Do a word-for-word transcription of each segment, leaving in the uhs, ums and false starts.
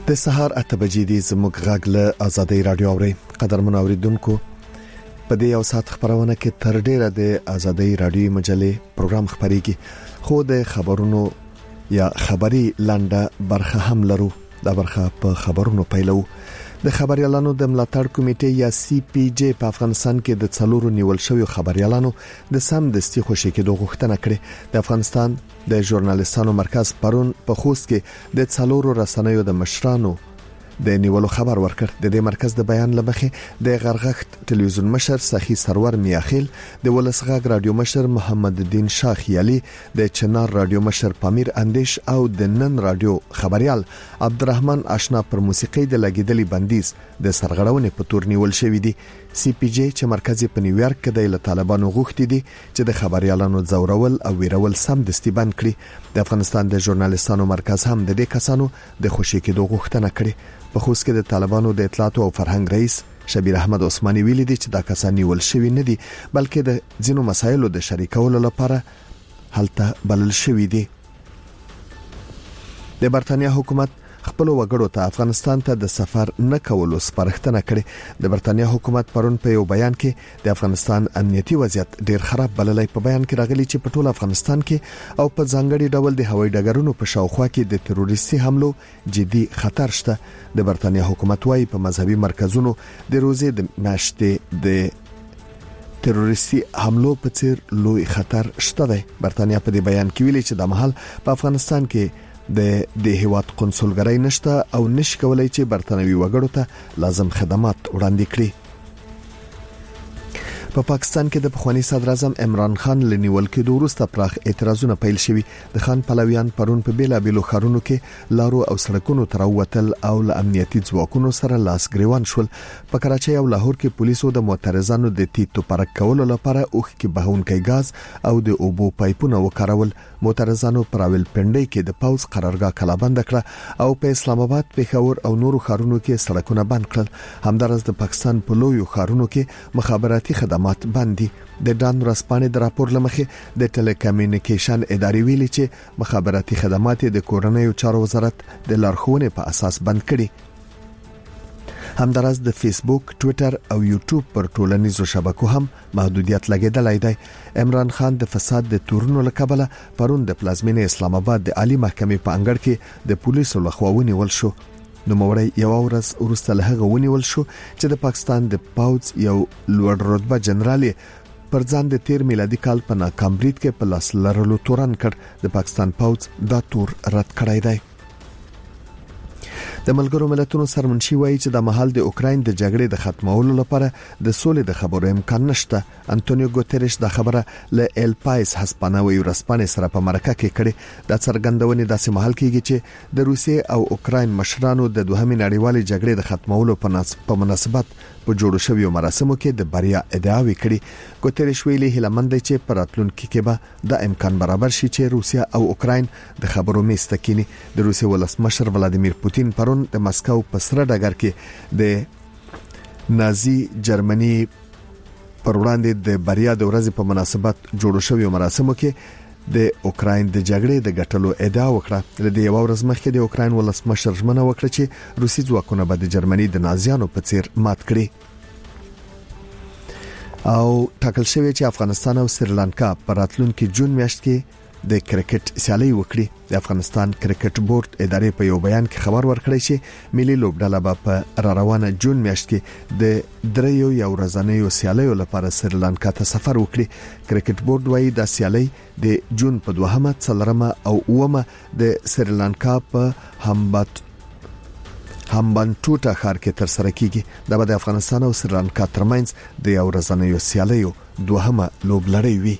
د سهار اته بجې دي زموږ غږ له آزادۍ رادیو اوري. قدرمن اوریدونکو، په دې یو ساعت خبرونه کې تر ډیره د آزادۍ رادیو مجلې پروګرام خبريږي، خو د خبرونو یا خبري لنډه برخه هم لرو. دا برخه په خبرونو پیلو. د خبريالانو د ملاتړ کمیټې یا سی پی جی په افغانستان کې د څلورو نیول شویو خبريالانو د سم دستي خوشي کېدو غوښتنه کړې. د افغانستان د ژورنالیستانو مرکز پرون په خوست کې د څلورو رسنیو د مشرانو د نیولو خبر ورکړ. د دې مرکز د بیان لمخې د غرغښت ټلویزیون مشر سخی سرور میاخیل، د ولسغږ رادیو مشر محمد الدین شاه خیالي، د چنار رادیو مشر پامیر اندیش او د نن رادیو خبريال عبدالرحمن آشنا پر موسیقي د لګیدلي بندیز د سرغړونې په تور نیول شوې دي. سی پی جی چې مرکز په نیویارک کې د طالبانو غوښتي دي چې د خبريالانو زورول او ویرول سم دستي بند کړي. د افغانستان د ژورنالیستانو مرکز هم د دې کسانو د خوشي کېدو غوښتنه کړې. په خوست کې د طالبانو د اطلاعات او فرهنګ رئیس شبیر احمد عثماني ویلي دي چې دا کسان نیول شوی نه دي، بلکې د ځینو مسایلو د شریکولو لپاره هلته بلل شوی دي. د برتانیا حکومت خپل وګړو ته افغانستان ته د سفر نه کولو سپارښتنه کړې. د برتانیا حکومت پرون په یو بیان کې د افغانستان امنیتي وضعیت ډیر خراب بللی. په بیان کې راغلي چې په ټول افغانستان کې او په ځانګړي ډول د هوایي ډګرونو په شاوخوا کې د تروریستي حملو جدي خطر شته. د برتانیا حکومت وايي په مذهبي مرکزونو د روزي د میاشتې د تروریستي حملو په څیر لوی خطر شته دی. برتانیا په دې بیان کې ویلي چې د مهال په افغانستان کې د د هیواد قونسلګرۍ نشته او نشي کولای چې برتانوي وګړو ته لازم خدمات وړاندې کړي. په پا پاکستان کې د پخوانی صدر اعظم عمران خان لنیول کې د وروسته پراخ اعتراضونه پیل شوي. د خان پلویان پرون په بیلا بیلو خارونو کې لارو او سړکونو تر وتل او ل امنیتي ځواکونو سره لاس ګریوان شول. په کراچۍ او لاهور کې پولیسو د معترضانو د تیتو پرک کولو لپاره اوخ کې بهونکي غاز او د اوبو پایپونه وکارول. معترضانو پر اول پندای کې د پاوز قرارګاه کلابند کړه او په اسلام آباد، پېښور او نورو خارونو کې سړکونه بند کړل. همدارس د پاکستان په لویو خارونو کې مخابراتي خدمات باندې د ډان رسپانې د راپور لمخې د ټیلیکومونیکیشن ادارې ویلي چې مخابراتي خدمات د کورنیو چارو وزارت د لارښوونې په اساس بند کړي. همدارس د فیسبوک، ټوئیټر او یوټیوب پر ټولنیزو شبکو هم محدودیت لګیدلای دی. عمران خان د فساد د تورونو لکبله پرون د پلازمینې اسلام آباد د عالی محکمې په انګړ کې د پولیسو لخوا ونیول شو. نو موري یو ورځ وروسته له هغه ونیول شو چې د پاکستان د پاوز یو لوړ رتبه جنرال پر ځان د تیر میلادي کال په ناکام برید کې په لاس لرلو تورن کړ. د پاکستان پاوز دا تور رد کړی دی. د ملګرو ملتونو سرمنشي وایي چې د مهال د اوکراین د جګړې د ختمولو لپاره د سولې د خبرو امکان نشته. انټونیو ګوتریش د خبره له ال پایس هسپانوي ورسپانې سره په مرکه کې کړې. د څرګندونې داسې مهال کېږي چې د روسیې او اوکراین مشرانو د دوهمې نړیوالې جګړې د ختمولو په مناسبت په جوړو شویو مراسمو کې د بریا ادعاوې کړې. ګوتریش ویلي هیلمند دی چې په راتلونکي کې به دا امکان برابر شي چې روسیا او اوکراین د خبرو میز ته کینی. د روسیې ولسمشر ولادیمیر پوتین پرون د مسکو په سره ډګر کې د نازي جرمني پر وړاندې د بریا د ورځې په مناسبت جوړو شویو مراسمو کې د اوکراین د جګړې د ګټلو ادعا وکړه. لدې یو ورځ مخکې د اوکراین ولسمشر ژمنه وکړه چې روسي ځواکونه به د جرمني د نازیانو په څیر مات کړي. او ټاکل شوی چې افغانستان او سریلانکا په راتلونکي جون میاشت کې د کرکټ سیالي وکړي. د افغانستان کرکټ بورډ ادارې په یو بیان کې خبر ورکړی چې ملي لوبډله به په را روانه جون میاشت کې د دریو یو ورځنیو سیالیو لپاره سریلانکا ته سفر وکړي. کرکټ بورډ وايي د سیالي د جون په دوهمه، څلورمه او اومه د سریلانکا په همبات همبانټوټا ښار کې تر سره کیږي. دا به د افغانستان او سریلانکا ترمنځ د یو ورځنیو سیالیو دوهمه لوبلړۍ وي.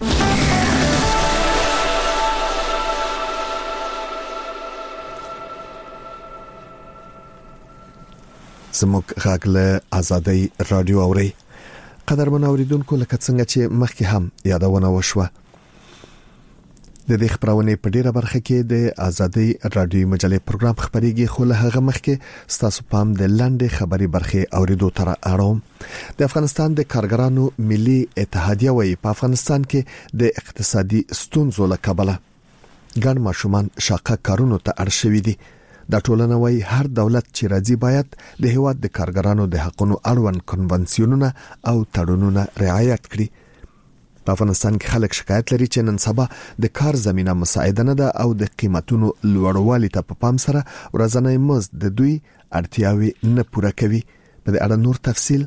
زموږ غږ له آزادۍ رادیو اوري. قدرمن اوریدونکو، لکه څنګه چې مخکې هم یادونه وشوه، د دې خبرونه په ډیره برخه کې د آزادۍ رادیو مجلې پروګرام خبريږي، خو له هغه مخکې ستاسو پام د لاندې خبري برخه اوریدو تر اړوم. د افغانستان د کارګرانو ملي اتحادیه وايي په افغانستان کې د اقتصادي ستونزو له کبله ګڼ ماشومان شاقه کارونو ته اړ شوي دي. دا ټولنه وايي هر دولت چې راځي باید د هیواد د کارګرانو د حقوقو اړوند کنونسیونونه او تړونونه رعایت کړي. په افغانستان کې خلک شکایت لري چې نن سبا د کار زمينه مساعده نه ده او د قیمتونو لوړوالي ته په پام سره ورځنی مزد د دوی اړتیاوې نه پوره کوي. په دې اړه نور تفصیل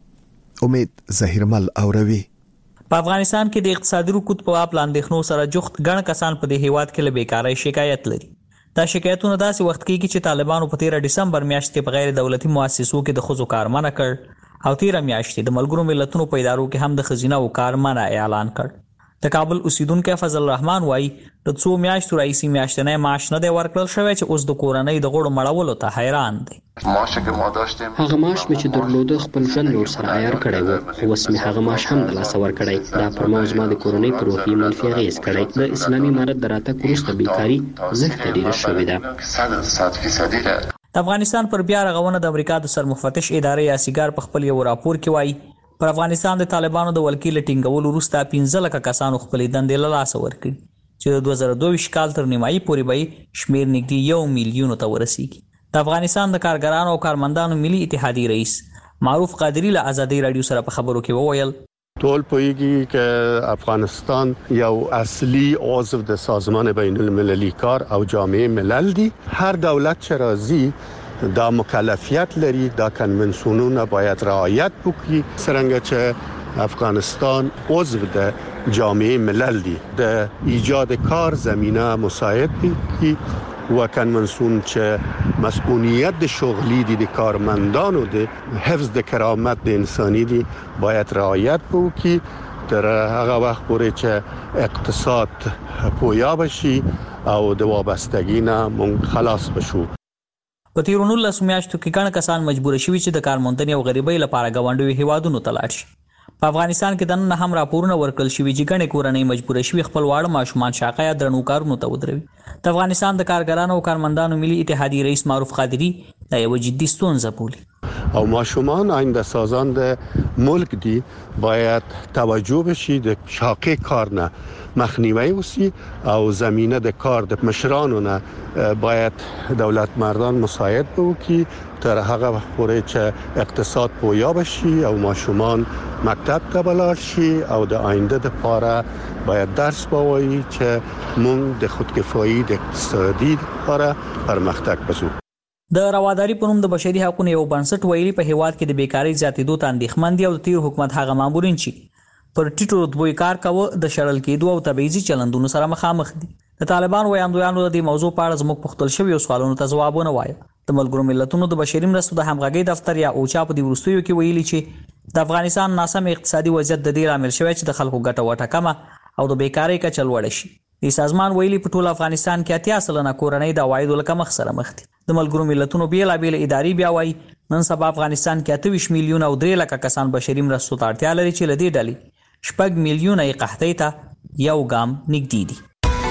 امید ظاهرمل اوروي. په افغانستان کې د اقتصادي رکود په اړه اندېښنو سره جوخت ګڼ کسان په دې هیواد کې له بیکارۍ شکایت لري. دا شکایتونه داسې وخت کې چې طالبانو په تیر دسمبر میاشت کې په غیر دولتي مؤسسو کې د خزو کار منع کړ او تیر میاشت د ملګرو ملتونو په ادارو کې هم د خزینه او کار منع اعلان کړ. د کابل اوسیدونکو فضل الرحمن وایي د څو میاشتو راځي میاشتنه معاش نه دی ورکړل شوی چې اوس د کورنۍ د غړو مړولو ته حیران دي. معاش که ما داشتیم هغه معاش مې چې درلوده خپل ژوند نور سره عیار کړی و، اوس مې هغه معاش هم د لاسه ورکړی. دا پر ما زما د کورنۍ پر روحي منفي اغېز کړی. د اسلامي امارت د راتګ وروسته بیکاري زښته ډېره شوې ده. صد فیصدي ده. د افغانستان پر بیا رغونه د امریکا د سرمفتش ادارې یا سیګار په خپل یو راپور کې وایي پر افغانستان د طالبانو د ولکیل ټینګولو وروسته پنځه لکه کسانو خپل دندې له لاسه ورکړي چې د دوه زره دوه ویشت کال تر نیمایي پورې به شمیر نږدې یو میلیون ته ورسیږي. د افغانستان د کارګرانو او کارمندانو ملي اتحادیې رئیس معروف قادری له ازادي رادیو سره په خبرو کې وویل ټول پوهیږي چې افغانستان یو اصلي عضو د سازمان بین المللي کار او جامعه ملل دی. هر دولت چې راځي دا مکلفیت لري، دا کنونسیونونه باید رعایت وکړي. څنګه چې افغانستان عضو د جامعه ملل دی د ایجاد کار زمینه مساعد دی و کنونسیون چې مسئولیت د شغلی دی د کارمندانو د حفظ د کرامت د انسانی دی باید رعایت وکړي تر هغه وخت پورې چې اقتصاد پویا بشي او د وابستګۍ نه مونږ خلاص بشو. په تیرو نولسو میاشتو کې ګڼ کسان مجبور شوي چې د کارموندنې او غریبۍ لپاره ګاونډیو هیوادونو ته لاړ شي. په افغانستان کې د نن هم راپورونه ورکړل شوي چې ګڼې کورنۍ مجبور شوي خپل واړه ماشومان شاقه یا درنو کارونو ته ودروي. د افغانستان د کارګرانو او کارمندانو ملي اتحادیې رئیس معروف قادری دا یو جدي ستونزه بولي. او ماشومان آینده سازان د ملک دی باید توجه بشي د شاقه کار نه مخنیوی وسی او زمینه د کار د مشرانو نه باید دولت مردان مساعد وکړي تر هغه پورې چې اقتصاد پویا بشي او ماشومان مکتب ته بلار شي او د آینده لپاره باید درس بوایي چې موږ د خودکفایي د اقتصادي لپاره پرمختګ وکړو. د رواداری په نوم د بشري حقوقو یو بنسټ ویلي په هیواد کې د بیکاری زیاتېدو ته اندېښمن دي او د تیر حکومت هغه مامورین چې پر ټیټو رتبو کار کاوه د شړل کېدو او تبعیضي چلندونو سره مخامخ دي. د طالبان وایاندویانو د دې موضوع په اړه زموږ پوښتل شوی سوالونو ته ځوابونه وایي. د ملګرو ملتونو د بشري مرستو د همغږي دفتر یا اوچا په دې وروستیو کې ویلي چې د افغانستان ناسم اقتصادي وضعیت د دې لامل شوی چې د خلکو ګټه وټکمه او د بیکاری کچه لوړه شي. د سازمان ویلي په ټول افغانستان کې اتیا سلنه کورنۍ د عوایدو له کمښت سره مخ دي. د ملګرو ملتونو بیلابېل ادارې بیا وایي نن سبا افغانستان کې اته ویشت میلیون او درې لکه کسان بشري مرستو ته اړتیا لري چې له دې ډلې شپږ میلیونه یې قحطۍ ته یو ګام نږدې دي.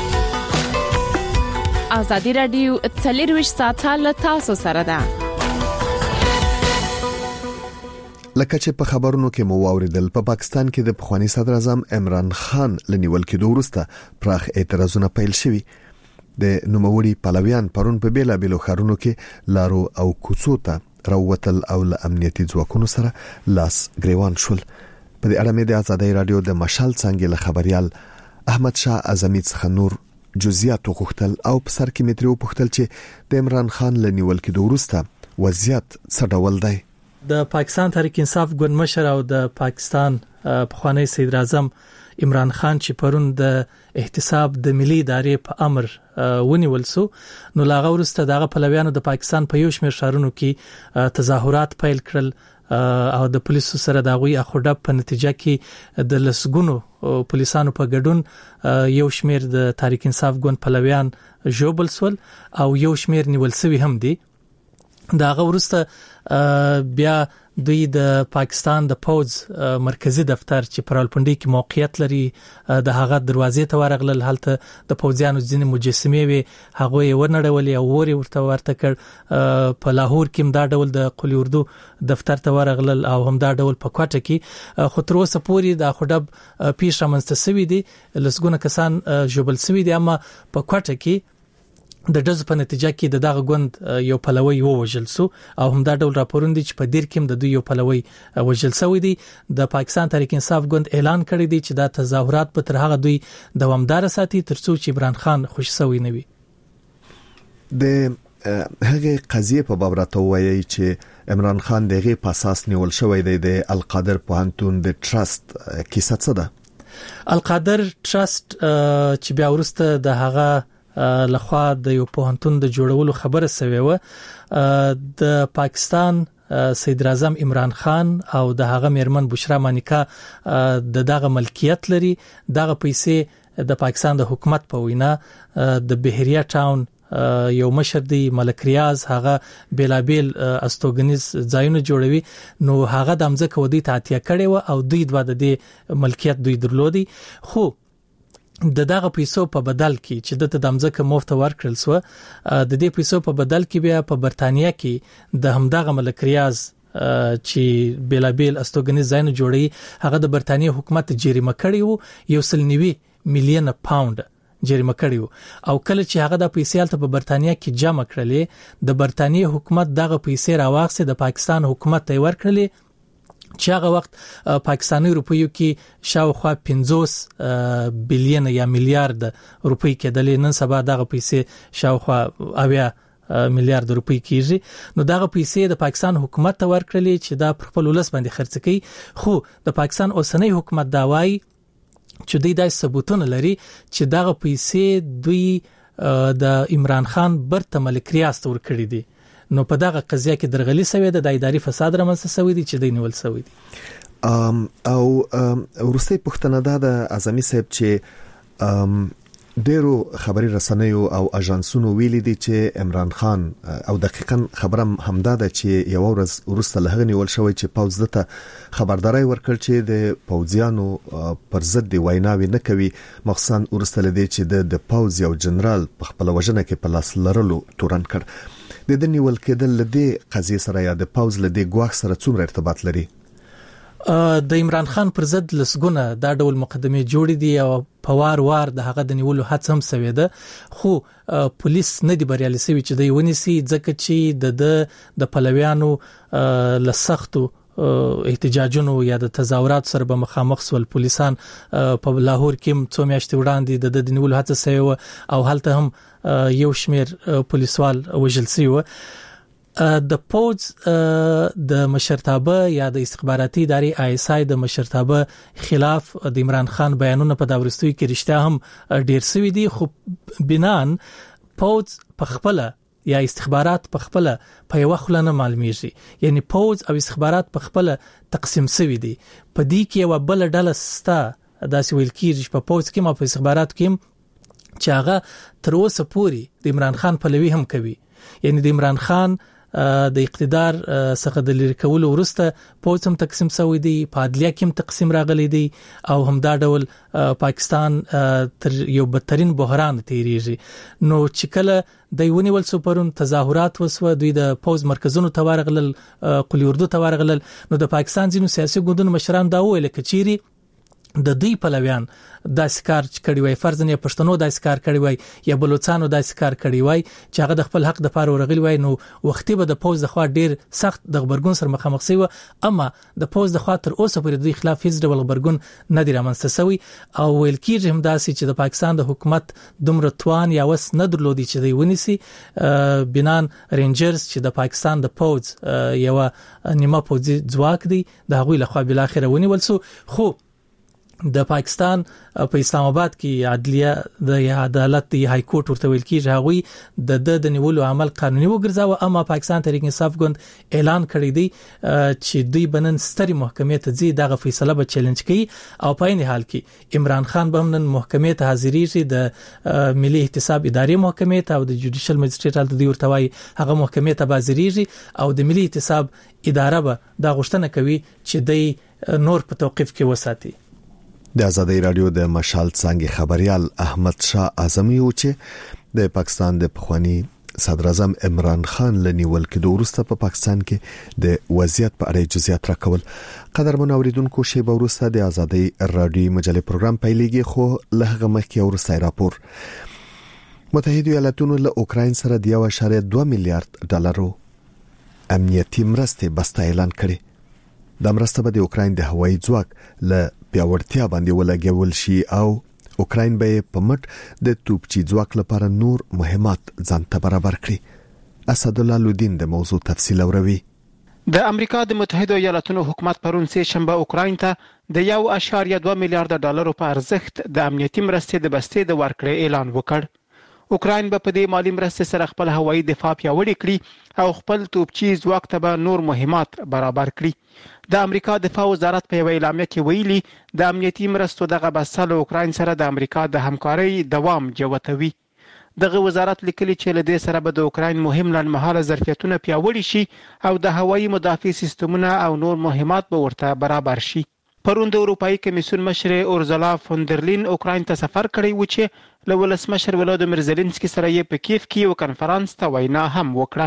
ازادي رادیو څلرویشت ساعته له تاسو سره ده. لکه چې په خبرونو کې مو واوریدل په پاکستان کې د پخوانی صدر اعظم عمران خان لنیول کېدو وروسته پراخ اعتراضونه پیل شوي. د نوموړي پلویان پرون په بیلا بیلو خارونو کې لارو او کوڅو ته راووتل او له امنیتي ځواکونو سره لاس ګریوان شول. په دې اړه مې د ازادي رادیو د مشال څنګه له خبريال احمد شاه اعظمي څخه نور جزئیات وغوښتل او په سر کې مترو وغوښتل چې د عمران خان لنیول کېدو وروسته وضعیت څه ډول دی. د پاکستان تحریک انصاف ګوند مشر او د پاکستان پخوانی صدر اعظم عمران خان چې پرون د احتساب د ملي ادارې په امر ونیول سو نو لاغه ورسته دغه پلویانو د پاکستان په یو شمېر شهرونو کې تظاهرات پیل کړل او د پولیسو سره د غوي اخوډه په نتیجه کې د لسګونو پولیسانو په ګډون یو شمېر د تحریک انصاف ګوند پلویان جوبل سول او یو شمېر نیول سوي هم دي. داغه ورسته بیا دوی د پاکستان د پوز مرکزی دفتر چې په راولپنډي کې موقعیت لري د هغه دروازې ته ورغلل. هلته د پوزیانو ځینې مجسمې وي هغه یې ورنړولې او وري ورته ورته کړ. په لاهور کې دا ډول د قلی اردو دفتر ته ورغلل او هم دا ډول په کوټه کې خو تر اوسه پورې د خډب پیښ رامنځته شوې دي. لسګونه کسان جوبل شوي دي اما په کوټه کې د ډز په نتیجه کې د دغه ګوند یو پلوی ووژل سو او هم دا ډول راپورونه دي چې په دیر کې د دوی یو پلوی وژل شوی دی. د پاکستان تحریک انصاف ګوند اعلان کړی دی چې دا تظاهرات به تر هغه دوی دوامدار ساتي ترڅو چې عمران خان خوش شوی نه وي. د هغه قضیه په باب راته وایي چې عمران خان دغه په اساس نیول شوی دی د القادر پوهنتون د ټرست کیسه څه ده؟ القادر ټرست چې بیا ورسته د هغه لخوا د یو پوهنتون د جوړولو خبره سوي و د پاکستان صدر اعظم عمران خان او د هغه میرمن بشرا مانیکا د دغه ملکیت لري. دغه پیسې د پاکستان د حکومت په وینا د بهریا ټاون یو مشر دی ملک ریاض هغه بیلابیل استوګنیز ځایونه جوړوي نو هغه د امزه کودي تعتیه کړي و او دوی د دې ملکیت دوی درلودي. خو د دغه پیسو په بدل کې چې د دمځکه مفت ورکړل سو د دې پیسو په بدل کې بیا په برتانیا کې د همدغه ملک ریاض چې بیلابیل استوګنیز ځایونه جوړي هغه د برتانیا حکومت جریمه کړی وو یو سل نوي میلیون پاوند جریمه کړی وو او کله چې هغه د پیسې په برتانیا کې جمع کړلې د برتانیا حکومت دغه پیسې راوخسه د پاکستان حکومت ته ورکړلې چې هغه وخت پاکستاني روپیو کې شاوخوا پنځوس بلین یا میلیارډ روپۍ کېدلې. نن سبا دغه پیسې شاوخوا اویا میلیارډ روپۍ کیږي. نو دغه پیسې د پاکستان حکومت ته ورکړلې چې دا پر خپل ولس باندې خرڅ کړي. خو د پاکستان اوسنۍ حکومت دا وایي چې دوی د ثبوتونه لري چې دغه پیسې دوی د عمران خان برته ملک ریاض ته ورکړي دي. نو په دغه قضیه کې درغلي سوي د اداري فساد رامنځته سوي دي چې د نیول سوي دي. ام او ورسته پښتنه د اعظمي صاحب چې ډیرو خبري رسنیو او اژانسونو ویلي دي چې عمران خان او دقیقاً خبره همدا ده چې یو ورځ ورسته لهغه نیول شوی چې پوز دته خبرداري ورکړ چې د پوزیانو پر ضد دی ویناوي نه کوي مخصوصا ورسته لدی چې د پوز یو جنرال په خپل وجنه کې په لاس لرلو تورن کړ. د دې نیول کېدل لدی قضیه سره یا د پاوز لدی ګواښ سره څومره ارتباط لري؟ د عمران خان پر ضد لسګونه دا ډول مقدمه جوړې دي او په وار وار د هغه د نیولو هڅه هم سوي ده. خو پولیس نه دی بریالي سوي چې دوی ونیسي ځکه چې د د پلویانو لسختو احتجاجونو یا د تظاهرات سره به مخامخ سول. پولیسان په لاهور کې څو میاشتې وړاندې د نیولو هڅه سوي او هلته هم یو شمیر پولیسوال وژل شوی. د پوز د مشرتابه یا د استخباراتي ادارې آی اس آی د مشرتابه خلاف د عمران خان بیانونه په داورستوي کې رښتیا هم ډیر سوي دي. خو بنان پوز په خپل یا استخبارات په خپل په یو خلنه معلومیږي یعنی پوز او استخبارات په خپل تقسیم سوي دي. په دې کې یو بل ډله ستا داسې ویل کیږي په پوز کې ما په استخبارات کې چې هغه تر اوسه پورې د عمران خان پلوي هم کوي. یعنی د عمران خان د اقتدار څخه د لری کولو وروسته پوز هم تقسیم شوی دی په عدلیه کې هم تقسیم راغلی دی او همدا ډول پاکستان تر یو بدترین بحران تیریږي. نو چې کله د ونیول سپرون تظاهرات وسو دوی د پوز مرکزونو ته ورغلل قلی اردو ته ورغلل نو د پاکستان ځینو سیاسي ګوندونو مشران دا ویل کچيري د دوی پلویان د سکار کړي وای فرضاً یا پښتنو د سکار کړي وای یا بلوچستانو د سکار کړي وای چې هغه د خپل حق د پاره ورغلی وای نو وختي به د پوز د خوا ډیر سخت د خبرګون سره مخامخ شي. اما د پوز د خوا تر اوسه پورې د دوی خلاف هیڅ ډول خبرګون نه دی رامنځته شوی او ویل کېږي هم داسې چې د پاکستان د حکومت دومره توان یا وس نه درلودي چې دی ونیسي. بنان رینجرز چې د پاکستان د پوز یو نیمه پوزي ځواک دی د هغوی له خوا بل اخر ونیول سو. خو د پاکستان په اسلام آباد کې عدلیه د عدالت د های کورټ ورته ویل کیږي هغوی د د نیولو عمل قانوني وګرځاوه. اما پاکستان تحریک انصاف ګوند اعلان کړی دی چې دوی بنن ستري محکمې ته ځي دغه فیصله به چیلنج کوي او په این حال کې عمران خان به نن محکمې ته حاضرېږي د ملي احتساب ادارې محکمې ته او د جوډیشل مجستریټ د ورتوي هغه محکمې ته حاضرېږي او د ملي احتساب اداره به دا غوښتنه کوي چې دوی نور په توقيف کې وساتي. د آزادۍ رادیو د مشال څنګه خبريال احمد شاه اعظمي و چې د پاکستان د پخوانی صدر اعظم عمران خان لنیول کې د ورسته په پاکستان کې د وضعیت په اړه جزئیات راکول. قدرمن اوریدونکو شی به ورسته د آزادۍ رادیو مجلې پروګرام پیلېږي خو له هغه مخکې ورسته راپور متحده ایالاتونو له اوکراین سره د یو اشاریه دوه میلیارډ ډالرو امنیتي مرستې بسته اعلان کړې. د مرسته به د اوکراین د هوایي ځواک له پیاوړتیا باندې ولګول شي او اوکراین به په مټ د توپچي ځواک لپاره نور مهمات ځان ته برابر کړي. اسد الله لودین د موضوع تفصیل اوروي. د امریکا د متحده ایالاتونو حکومت پرون سه شنبه اوکراین ته د یو اشاریه دوه میلیارډ ډالرو په ارزښت د امنیتي مرستې د بستې د ورکړې اعلان وکړ. اوکراین به په دې مالی مرستې سره خپل هوایي دفاع پیاوړی کړي او خپل توپچي ځواک ته به نور مهمات برابر کړي. د امریکا دفاع وزارت په یو اعلامیه کې ویلي د امنیتي مرستو دغه بسته له اوکراین سره د امریکا د همکارۍ دوام جوتوي. دغه وزارت لیکلي چې له دې سره به د اوکراین مهم لنډمهاله ظرفیتونه پیاوړي شي او د هوایي مدافع سیستمونه او نور مهمات به ورته برابر شي. پرون د اروپאי کمیسیون مشر اورزلا فوندرلین اوکراین ته سفر کړی و چې له ولسمشر ولادیمیر زيلنسکي سره یې په کیف کې یو کنفرانس ته وینا هم وکړه.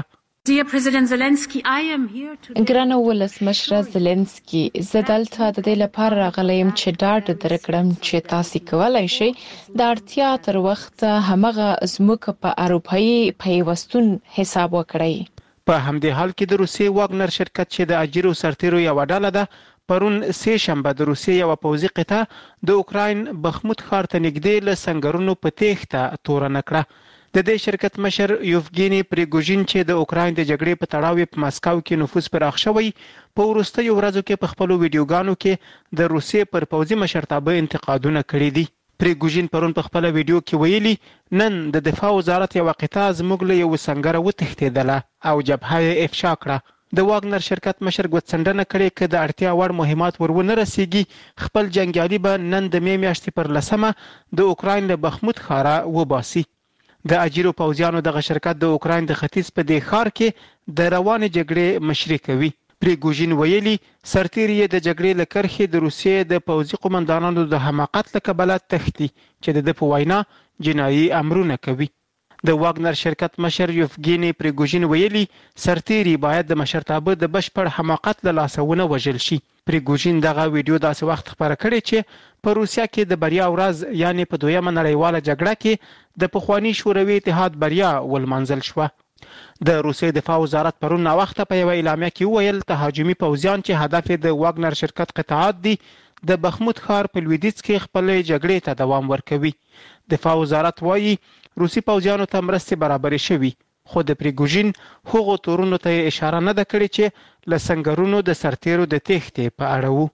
ګرانه ولسمشر زيلنسکي زه دلته د دې لپاره راغلی یم چې ډاډ درکړم چې تاسو کولای شئ د اړتیا تر وخت همغه زموږ په اروپאי پیوستون حساب وکړئ. په همدې حال کې د روسیې واګنر شرکت چې د اجیرو سرتیرو یو ډله ده پرون سه شنبه د روسیې یو پوځي قطعه د اوکراین بخموت ښار ته نږدې له سنگرونو په تېښته تورنه کړه. د دې شرکت مشر یوفګینی پریګوژین چې د اوکراین د جګړې په تړاو په مسکو کې نفوذ پراخ شوی په وروستیو ورځو کې په خپل ویډیوګانو کې د روسیې پر پوځي مشرتابه انتقادونه کړي دي. پریګوژین پرون په خپل ویډیو کې ویلي نن د دفاع وزارت یو قطعه زموږ له یو سنگره وتښتېدله او جبهه یې افشا کړه. د واګنر شرکت مشر ګوتڅنډنه کړې چې د اړتیا وړ مهمات ورونه رسیږي خپل جنگیالي به نن د می میاشتې پر لسمه د اوکراین له بخموت ښاره وباسي. د اجیرو پوځیانو دغه شرکت د اوکراین د ختیځ په دې ښار کې د روانې جګړې مشري کوي. پریګوژین ویلي سرتیري د جګړې له کرښې د روسیې د پوځي قومندانانو د حماقت له کبله تښتي چې د په وینا جنایي امرونه کوي. د واګنر شرکت مشر یوفګینی پریګوژین ویلي سرتیري باید د مشرتابه د بشپړ حماقت له لاسه ونه وژل شي. پریګوژین دغه ویډیو داسې وخت خبره کړې چې په روسیا کې د بریا ورځ یعنی په دویمه نړیواله جګړه کې د پخوانی شوروي اتحاد بریا ولمنځل شوه. د روسیې دفاع وزارت پرون نا وخت په یو اعلامیه کې ویل تهاجمي پوځیان چې هدف د واګنر شرکت قطعات دي د بخموت ښار په لویدیځ کې خپل جګړې ته دوام ورکوي. دفاع وزارت وایي روسي پوځیانو ته مرستې برابرې شوي خو د پریګوژین هغو تورونو ته اشاره نه ده کړې چې له سنگرونو د سرتیرو د تېښتې په اړه وو.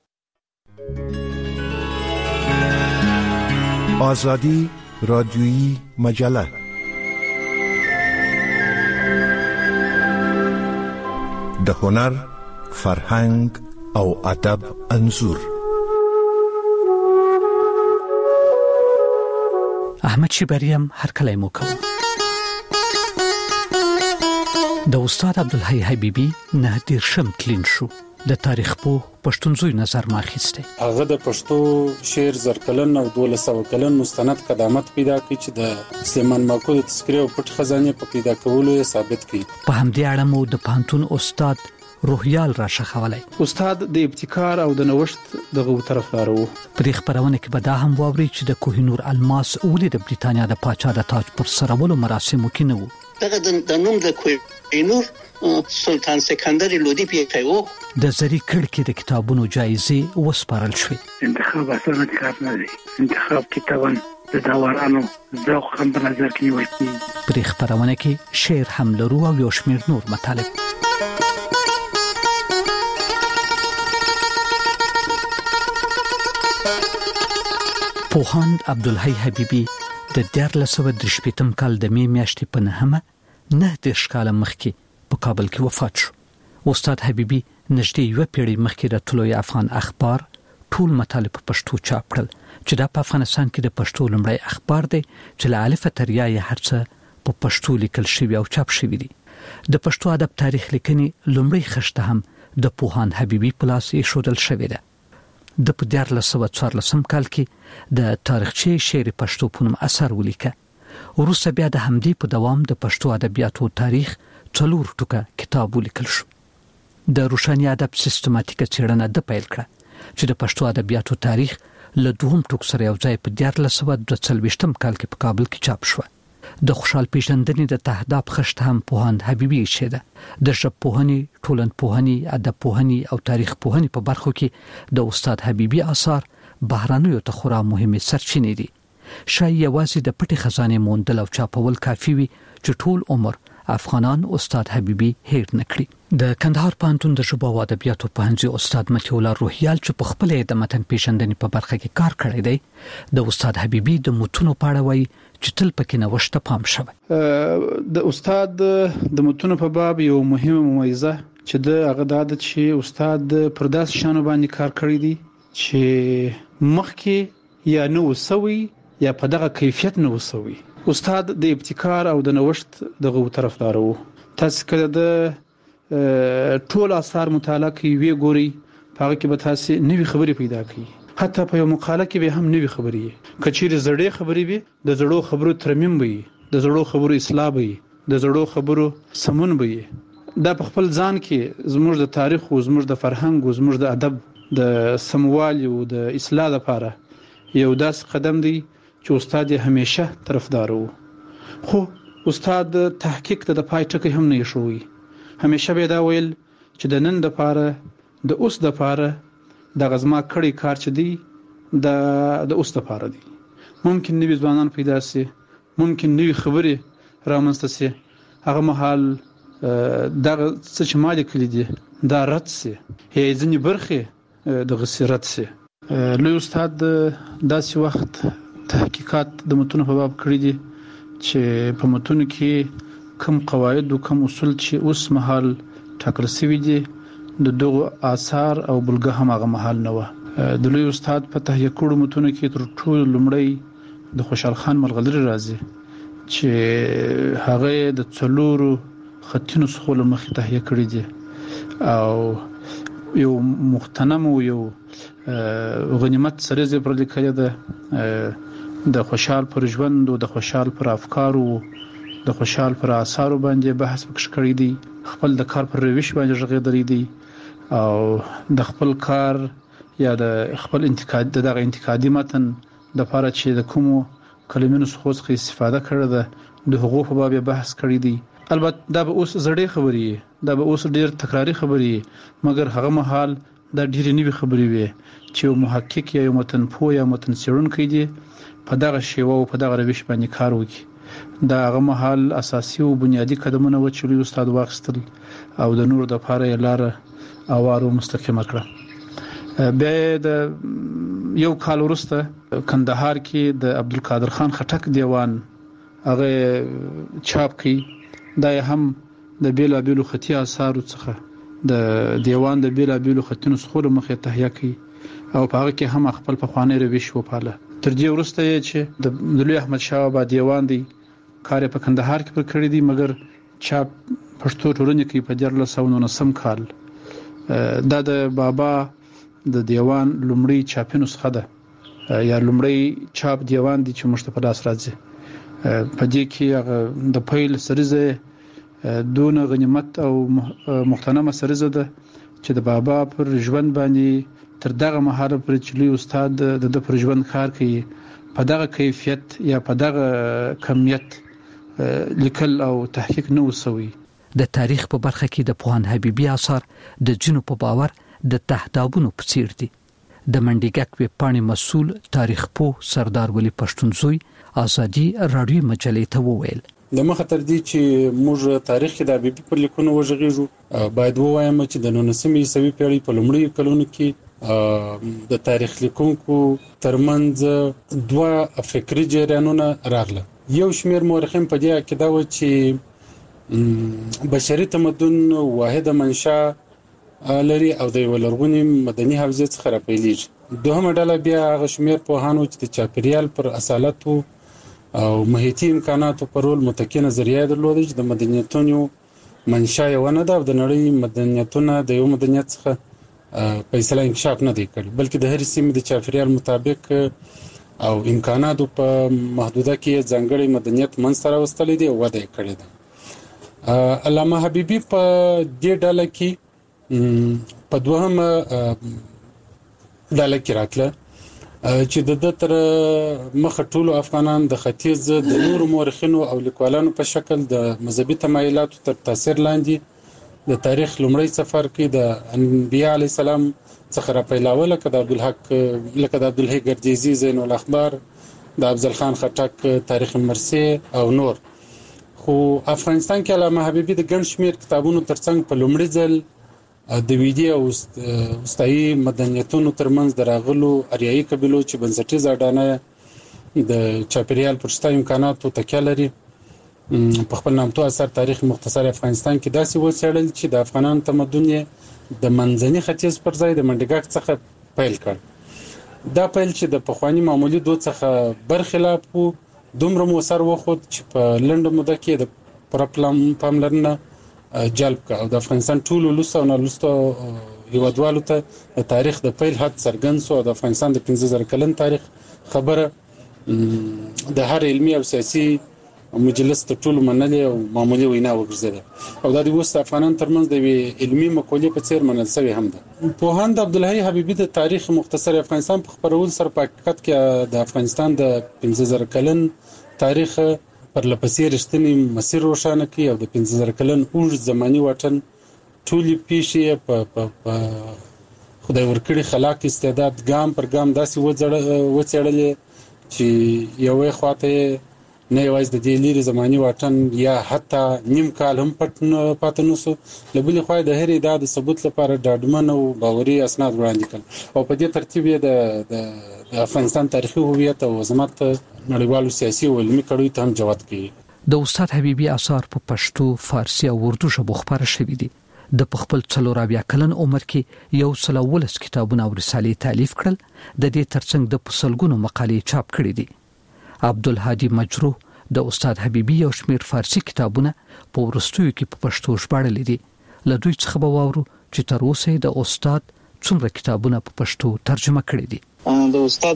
آزادی رادیویی مجله د هنر، فرهنګ او ادب انځور. احمد شیبریم هر کله مو کوم. د استاد عبدالحی حبیبی نه دیر شم تلین شو د تاریخ په پښتونځوي نظر ماخسته. هغه د پښتو شعر زرکلن او دولسو کلن مستند قدامت پیدا کړي چې د سلیمان ماکو د تذکره او پټ خزانه په پیدا کولو یې ثابت کړي. په همدې اړه مو د پانتون استاد روحیال را شخولای. استاد د ابتکار او د نوښت دغه طرفدار وو. په خبرونه کې به دا هم واوري چې د کوهینور الماس اولي د بریتانیا د پاچا د تاج پر سرولو مراسمو کې نه وو. دغه د نوم د کوهینور سلطان سکندر لودي پیښو د زری کړکې د کتابونو جایزې وسپارل شوې. انتخاب اصلا کار نه دی. انتخاب کتابونه د داورانو ذوق هم په نظر کې نیول کیږي. په خبرونه کې شعر هم لرو او یو شمېر نور مطالب. پوهاند عبدالحی حبیبی د دیارلس سوه درې شپېتم کال د می میاشتې په نهمه نه دېرش کاله مخکې په کابل کې وفات شو. استاد حبیبی نږدې یوه پیړۍ مخکې د طلوع افغان اخبار ټول مطالب په پښتو چاپ کړل چې دا په افغانستان کې د پښتو لومړی اخبار دی چې له الف تر یا یې هر څه په پښتو لیکل شوی او چاپ شوی دی. د پښتو ادب تاریخ لیکنې لومړی خښته هم د پوهاند حبیبی په لاس ایښودل شوې ده. د په دیارلس سوه څوارلسم کال کې د تاریخچې شعر پښتو په نوم اثر ولیکه. وروسته بیا د همدې په دوام د پښتو ادبیاتو تاریخ څلور ټوکه کتاب ولیکل شو. د روښاني ادب سیستماتیکه څېړنه د پیل کړه چې د پښتو ادبیاتو تاریخ له دوهم ټوک سره یو ځای په دیارلس سوه دوه څلوېښتم کال کې په کابل کې چاپ شو. د خوشحال پیژندنې د تهداب خشت هم پوهاند حبیبي شه ده د ژبپوهنې، ټولنپوهنې، ادبپوهنې او تاریخ پوهنې په برخو کې د استاد حبیبي آثار بهرانیو ته خورا مهمه سرچینې دي. شاید یوازې د پټي خزانه موندل او چاپول کافي وي چې ټول عمر افغانان استاد حبیبي هیر نکړي. د کندهار پوهنتون د ژبو او ادبیاتو پوهنځي استاد متي الله روحیال چې په خپل د متن پیژندنې په برخه کې کار کړی دی د استاد حبیبي د متونو په اړه وایي چې تل پکې نوښت پام شوی. د استاد د متونو په باب یو مهمه ممیزه چې د هغه د عادت چې استاد پر داس شانو باندې کار کړی دی چې مخکې یا نو وسوي یا په دغه کیفیت نو وسوي. استاد د ابتکار او د نوښت دغه طرفدار وو. تاسو کله د ټول اثار مطالعه کوي وی ګوري هغه کې به تاسو نوې خبرې پیدا کړئ. حتی په یو مقاله کې به هم نوې خبرې کچېره زړې خبرې وي د زړو خبرو ترمیم وي د زړو خبرو اصلاح وي د زړو خبرو سمون وي. دا په خپل ځان کې زموږ د تاریخ او زموږ د فرهنګ او زموږ د ادب د سموالي او د اصلاح لپاره یو داس قدم دی چې استاد همیشه طرفدار وو. خو استاد تحقیق ته د پای ټکی هم نه شوی. همیشه به دا ویل چې د نن د لپاره د اوس د لپاره د غزما کړي کار چې دی د د اوس لپاره دی. ممکن نوی ځوانان پیدا سي، ممکن نوی خبرې رامنځته سي، هغه مهال دغه څه چې مالي کړی دي دا رد سي هي ځنی برخه د غسرت سي. لوی استاد داسې وخت تحقیقات د متونو په باب کړی دي چې په متونو کې کوم قواعد او کوم اصول چې اوس مهال ټاکل شوي دي د دغه آثار او بلګه هم هغه محل نه و. د لوی استاد په تهیه کړو متونو کې تر ټولو لومړی د خوشحال خان ملغلري راځي چې هغه د څلورو خطونو څخه مخې تهیه کړی دي او یو مختنم او یو غنیمت سره پر لیکل ده د خوشحال پر ژوند او د خوشحال پر افکار او د خوشحال پر آثار باندې بحث وکړی دی. خپل د کار پر روش باندې ژغېدلی دی او د خپل کار یا د خپل انتقاد دغه انتقادي متن د لپاره چې د کومو کلمونو څخه استفاده کړې ده د حقوق په باب بحث کړی دی. البته دا به اوس زړې خبرې دا به اوس ډېر تکراری خبرې مګر هغه مهال دا ډېر نوې خبرې وي چې یو محقق یا یو متن پوه یا متن څېړونکی دی په دغه شیوه او په دغه روش باندې کار وکړي. دا هغه مهال اساسي او بنیادی قدمونه و چې لوی استاد واخیستل او د نور د لپاره یې لار اوارو مستقیمه کړه. بیا د یو کال وروسته کندهار کې د عبدالقادر خان خټک دیوان هغه چاپ کړي. دا هم د بیلا بیلو خطي آثارو څخه د دیوان د بیلا بیلو خطونو څخه مخې تهیه کړي او په هغه کې هم خپل په خواني روش وپاله. تر دې وروسته چې د لوی احمد شاه بابا دیوان دی کار په کندهار کې پر کړی دی مګر چاپ پښتو ټولنې کې په دیارلس سوه نولسم کال دا د بابا د دیوان لومړی چاپي نسخه ده یا لومړی چاپ دیوان دی چې مشته په لاس راځي. په دې کې د پیل سریزه دون غنیمت او مختنمه سریزه ده چې د بابا پر ژوند باندې تر دغه مهاله پر چلی استاد د د پر ژوند کار کوي په دغه کیفیت یا په دغه کمیت لیکل او تحقیق نو وسوي. د تاریخ په برخه کې د پوهاند حبیبي آثار د جنو په باور د تهدابونو په څیر دي. د منډیګک ویب پاڼې مسؤل تاریخ پوه سردار ولی پښتونزوی ازادي رادیو مجلې ته وویل د مخه تر دې چې موږ تاریخ کې د حبیبي پر لیکونو وژغېږو باید ووایم چې د نولسمې عیسوي پیړۍ په لومړیو کلونو کې د تاریخ لیکونکو ترمنځ دوه فکري جریانونه راغله. یو شمېر مورخین په دې عقیده و چې بشري تمدن واحده منشا لري او د یو لرغونې مدني حوزې څخه راپیلېږي. دوهمه ډله بیا هغه شمېر پوهانو چې د چاپیریال پر اصالتو او محیطي امکاناتو پر رول متکي نظریه درلوده چې د مدنیتونو منشا یو نه ده او د نړۍ مدنیتونه د یو مدنیت څخه فیصله انکشاف نه دی کړی بلکې د هر سیمې د چاپیریال مطابق او امکاناتو په محدوده کې ځانګړی مدنیت منځته راوستلی دی او وده یې کړې ده. علامه حبیبي په دې ډله کې په دوهمه ډله کې راکله چې د د تر مخه ټولو افغانان د ختیځ د نورو مورخینو او لیکوالانو په شکل د مذهبي تمایلاتو تر تاثیر لاندې د تاریخ لومړی سفر کې د انبیاء علی السلام څخه را پیلاوله کده عبدالحق لکه د عبدالحی ګردیزی زین الاخبار د افضل خان خټک تاریخ مرسی او نور. خو افغانستان کې علامه حبیبي د ګڼ شمېر کتابونو ترڅنګ په لومړي ځل د ویدي او استایي مدنیتونو ترمنځ د راغلو اریایي قبیلو چې بنسټیزه اډانه د چاپیریال پر شته امکاناتو تکیه لري په خپل نامتو اثر تاریخ مختصر افغانستان کې داسې وڅېړل چې د افغانانو تمدن د منځني ختیځ پر ځای د منډګک څخه پیل کړ. دا پیل چې د پخواني معمولي دود څخه برخلاف وو دومره مو سر وخوت چې په لنډه موده کې د پوره پاملرنه جلب کا او د افغانستان ټول لوست او نالوستو هیوادوالو ته د تاریخ د پیل حد څرګند شو. د افغانستان د پنځه زره کلن تاریخ خبره د هر علمي او سیاسي مجلس ته ټول منلې او معمولی وینا وګرځیده او د وست افغانان ترمنځ د علمي مقولې په څیر منل شوی هم ده. پوهاند عبدالحی حبیبي د تاریخ مختصر افغانستان په خبرول سره په حقیقت کې د افغانستان د پنځه زره کلن تاریخ پر لپسې رښتینی مسیر روښانه کړي او د پنځه زره کلن اوږد زماني واټن ټولې پیښې په خدای ورکړي خلاق استعداد ګام پر ګام داسې وڅېړلې چې یوې خواته نه یوازې د دې لري زماني واټن یا حتی نیم کال هم پټ پاتې نوسو له بلې خوا د هر ادعا د ثبوت لپاره ډاډمن او باوري اسناد وړاندې کړل او په دې ترتیب یې د افغانستان تاریخي هویت او عظمت نړیوالو سیاسي او علمي کړیو ته هم جوت کړي. د استاد حبیبي آثار په پښتو، فارسی او اردو ژبو خبره شوي دي. د خپل څلور اویا کلن عمر کې یو سل ولس کتابونه او رسالې تالیف کړل. د دې ترڅنګ د پسلګونو مقالې چاپ کړې دي. عبدالهادي مجروح د استاد حبیبي یو شمېر فارسی کتابونه په ورستیو کې په پښتو ژباړل دي. له دوی څخه به واورو چې تر اوسه د استاد څومره کتابونه په پښتو ترجمه کړي دي. د استاد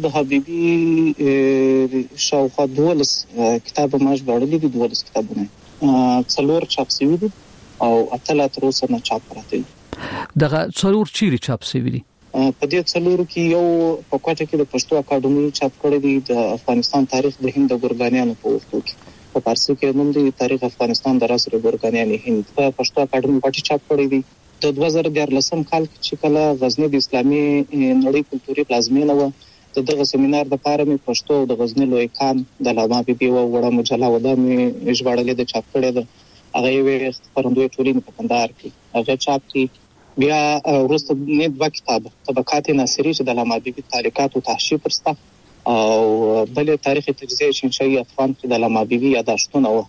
حبیبي شاوخوا دولس کتاب ما ژباړلي دي، دولس کتابونه څلور چاپ شوي دي او اتل تر اوسه نه چاپ راته دي. دغه څلور چیرې چاپ شوي دي؟ په دې څلورو کې یو په کوټه کې د پښتو اکاډمي چاپ کړی دی د افغانستان تاریخ د هند د ګورګانیانو په وختو کې، په فارسی کې نوم دی تاریخ افغانستان د راس ګورګانیان هند، په پښتو اکاډمي پټي چاپ کړی دی. د دوه زره دیارلسم کال کې چې کله غزنی د اسلامي نړۍ کلتوري پلازمینه و د دغه سیمینار لپاره مې پښتو د غزنی لوی خان د علامه حبیبي او وړه مجله ودا مې ژباړلې د چاپ کړی ده. هغه یې خپروندوی ټولنې په کندهار کې هغه چاپ کړي. بیا وروسته نه دوه کتاب طبقات ناصری چې د علامه حبیبي تعلیقات او تحشیف پرسته او بل تاریخ تجزیه شینشاهي افغان چې د علامه حبیبي یاداشتونه و.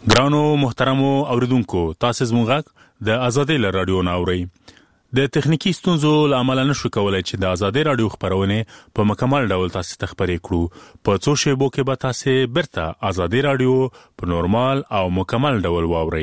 ګرانو محترمو اوریدونکو، تاسو زموږ د ازادۍ رادیو ناوړئ. د تخنیکی ستونزو لامل نشو کولای چې د ازادۍ رادیو خبرونه په مکمل ډول تاسو ته خبرې کړو. په څو شیبو کې به تاسو برته ازادۍ رادیو په نورمال او مکمل ډول واورئ.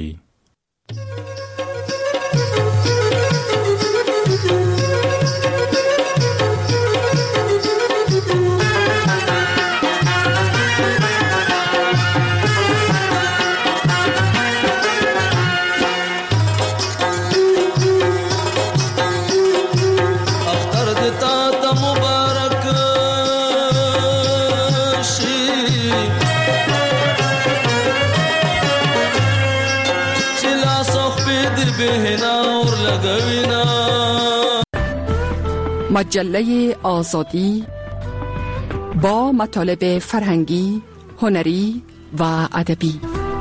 مجله آزادی با مطالب فرهنگی، هنری و ادبی.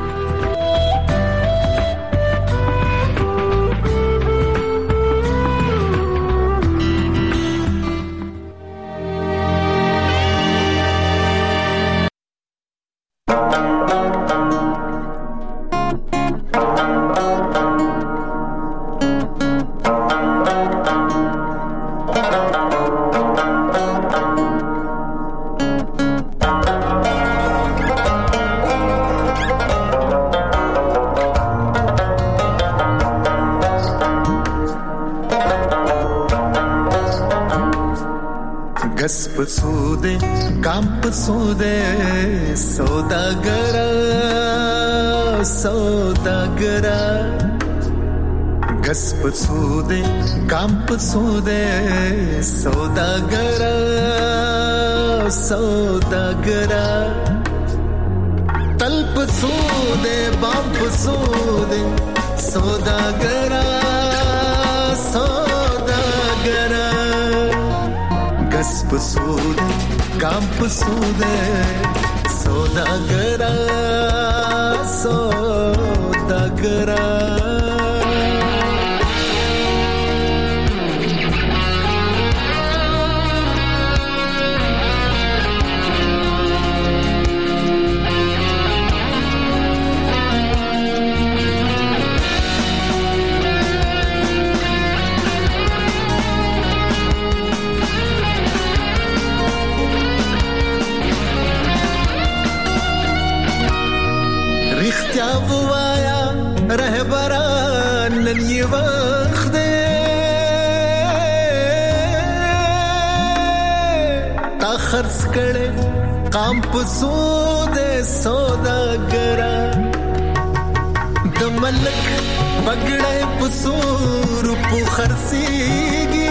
पसूदे काम पसूदे सौदागरा सौदागरा गस पसूदे काम पसूदे सौदागरा सौदागरा तल पसूदे बाम पसूदे सौदागरा सौदागरा गस पसूदे काम पसूदे सौदागरा सौदागरा रिख्तिया बुआया रहबरान नन ये वक्त दे ताखर्स करे काम पसूदे सौदागरा दमलक पगड़े पसूर पुखरसीगी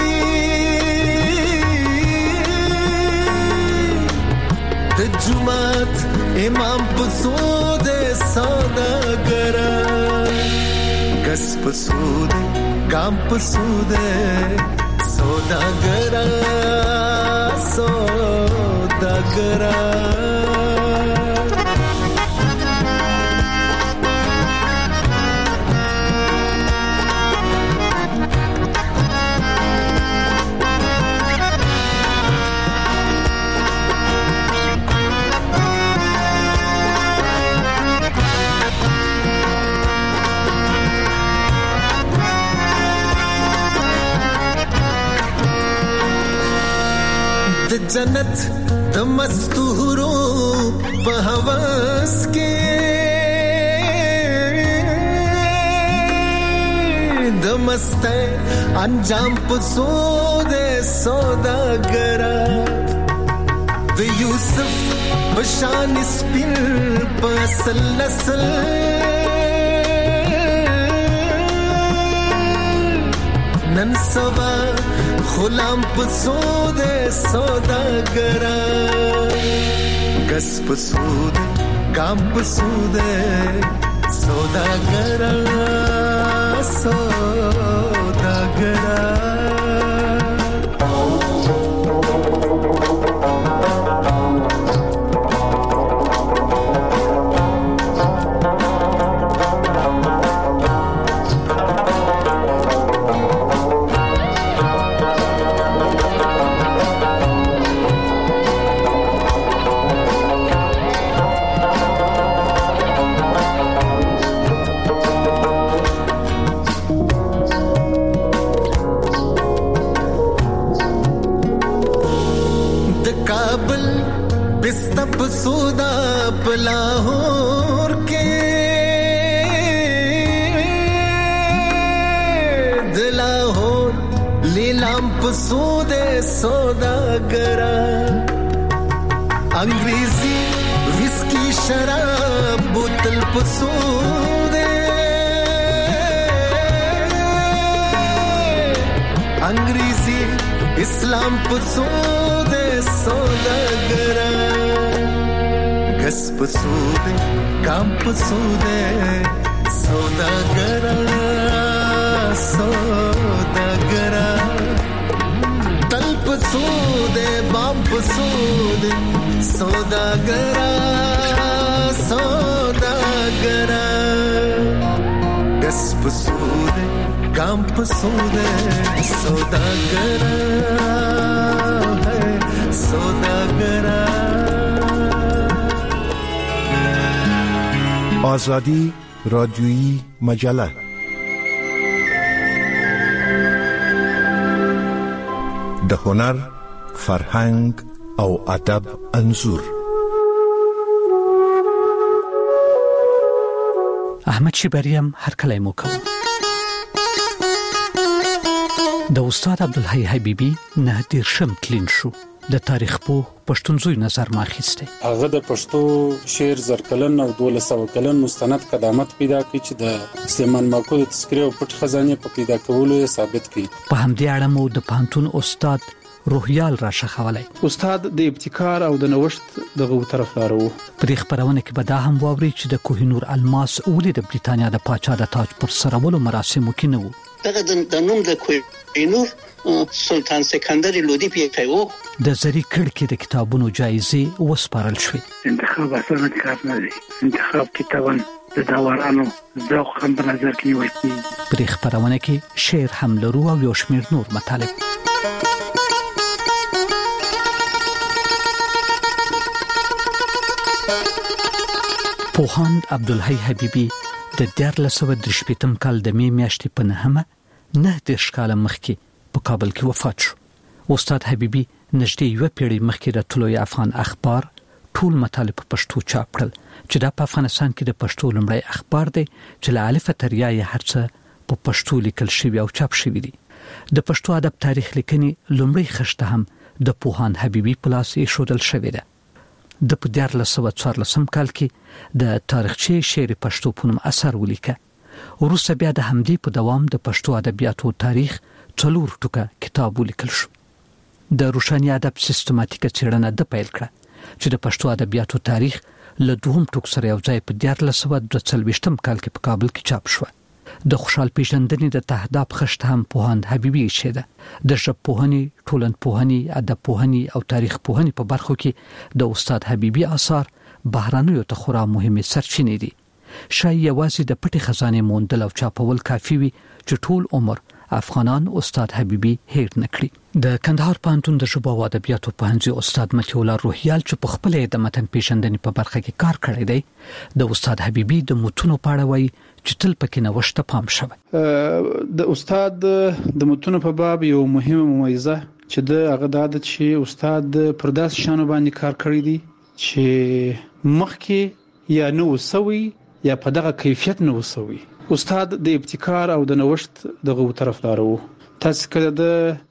तजुमात इमाम पसूदे सौदागरा गस पसूदे काम पसूदे सौदागरा सौदागरा जन्नत द मस्तूरो बहवस के द मस्ते अंजाम पसूदे सौदागरा द यूसुफ बशान स्पिन पसल नस्ल ननसवा खुलाम पसूदे सौदागरा गस पसूदे काम पसूदे सौदागरा सौदागरा लाहौर के दिलाहौर लीलाम पसूदे सौदागरा अंग्रेजी विस्की शराब बोतल पसूदे अंग्रेजी इस्लाम पसूदे सौदागरा गस पसूदे काम पसूदे सौदागरा सौदागरा तल पसूदे बाम पसूदे सौदागरा सौदागरा गस पसूदे काम पसूदे सौदागरा है सौदागरा आजादी رادیویی مجله د هنر، فرهنګ او ادب انځور. احمد شیبریم هر کله مو کوم. د استاد عبدالحی حبیبی نه دیر شم تلین شو د تاریخ په پښتونځوی نظر ماخسته. هغه د پښتو شعر زرکلن او دولسو کلن مستند قدامت پیدا کړ چې د سلیمان ماکو د تذکره او پټ خزانه په پیدا کولو یې ثابت کړ. په همدې اړه مو د پانتون استاد روحیال را شخولای. استاد د ابتکار او د نوښت دغه طرفدار وو. په خبرونه کې به دا هم واوري چې د کوهینور الماس اولي د بریتانیا د پاچا د تاج پر سرولو مراسمو کې نه وو. دغه د نوم د کوهینور سلطان سکندر لودی پیښو د زری کړکې د کتابونو جایزې وسپارل شوې. انتخاب اسانه کار نه دی. انتخاب کتابن د داورانو ذوق هم په نظر کې نیول کیږي. په خبرونه کې شعر هم لرو او یو شمېر نور مطالب. پوهاند عبدالحی حبیبی د دیارلس سوه درې شپېتم کال د می میاشتې په نهمه نه دېرش کاله مخکې په کابل کې وفات شو. استاد حبیبی نږدې یو پیړۍ مخکې د طلوع افغان اخبار ټول مطالب په پښتو چاپ کړل چې دا په افغانستان کې د پښتو لومړی اخبار دی چې له الف تر یا یې هرڅه په پښتو لیکل شوی او چاپ شوی دی. د پښتو ادب تاریخ لیکنې لومړی خښته هم د پوهاند حبیبی په لاس ایښودل شوې ده. د په دیارلس سوه څوارلسم کال کې د تاریخچې شعر پښتو په نوم اثر ولیکه. وروسته بیا د همدې په دوام د پښتو ادبیاتو تاریخ څلور ټوکه کتاب ولیکل شو. د روښاني ادب سیستماتیکه څېړنه د پیل کړه چې د پښتو ادبیاتو تاریخ له دوهم ټوک سره یو ځای په دیارلس سوه دوه څلوېښتم کال کې په کابل کې چاپ شو. د خوشحال پیژندنې د تهداب خښته هم پوهاند حبیبی شه ده. د ژبپوهنې، ټولنپوهنې، ادبپوهنې او تاریخ پوهنې په برخو کې د استاد حبیبی آثار بهرانیو ته خورا مهمه سرچینې دي. شاید یوازې د پټي خزانه موندل او چاپول کافي وي چې ټول عمر افغانان استاد حبیبی هیر نکړي. د کندهار پوهنتون د ژبو او ادبیاتو پوهنځي استاد متي الله روحیال چې په خپل د متن پیژندنې په برخه کې کار کړی دی د استاد حبیبی د متونو په اړه وایي چې تل پکې نوښت پام شوی. د استاد د متونو په باب یو مهمه ممیزه چې د هغه د عادت چې استاد پرداس شانو باندې کار کړی دی چې مخکې یا نو سوي یا په دغه کیفیت نو سوي. استاد د ابتکار او د نوښت دغه طرفدار وو. تاسو کله د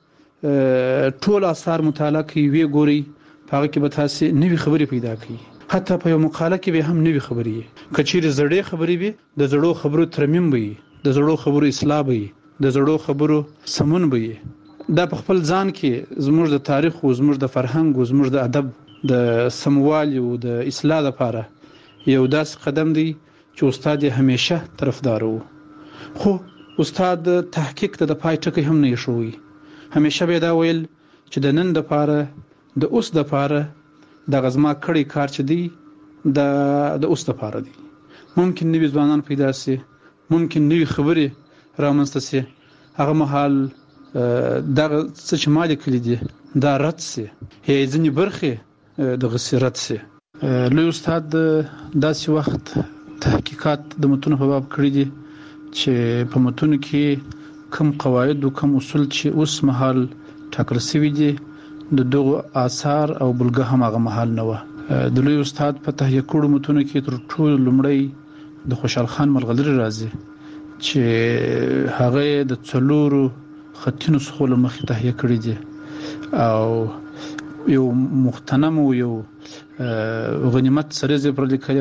ټول اثار مطالعه کوي وی ګوري هغه کې به تاسو نوې خبرې پیدا کړئ. حتی په یو مقاله کې به هم نوې خبرې کچېره زړې خبرې به د زړو خبرو ترمیم وي، د زړو خبرو اصلاح وي، د زړو خبرو سمون وي. دا په خپل ځان کې زموږ د تاریخ او زموږ د فرهنګ او زموږ د ادب د سموالي او د اصلاح لپاره یو داس قدم دی چې استاد همیشه طرفدار وو. خو استاد تحقیق ته د پای ټکی هم نه شوی. همیشه به دا ویل چې د نن د پاره د اوس د پاره د غزما کړي کار چې دی د د اوس د پاره دی. ممکن نوې ځوانان پیدا سي، ممکن نوې خبرې رامنځته سي. هغه مهال دغه څه چې مالک لیدي دا رد سي، هي ځنی برخه د غسرت سي. لوی استاد داسې وخت تحقیقات د متونو په باب کړی دي چې په متونو کې کوم قواعد او کوم اصول چې اوس مهال ټاکل شوي دي د دغه آثار او بلګه هم هغه مهال نه و. د لوی استاد په تهیه کړو متونو کې تر ټولو لومړی د خوشحال خان ملغلري راځي چې هغه د څلورو خطونو څخه لمخې تهیه کړی دي او یو مختنم او یو غنیمت سره پر لیکل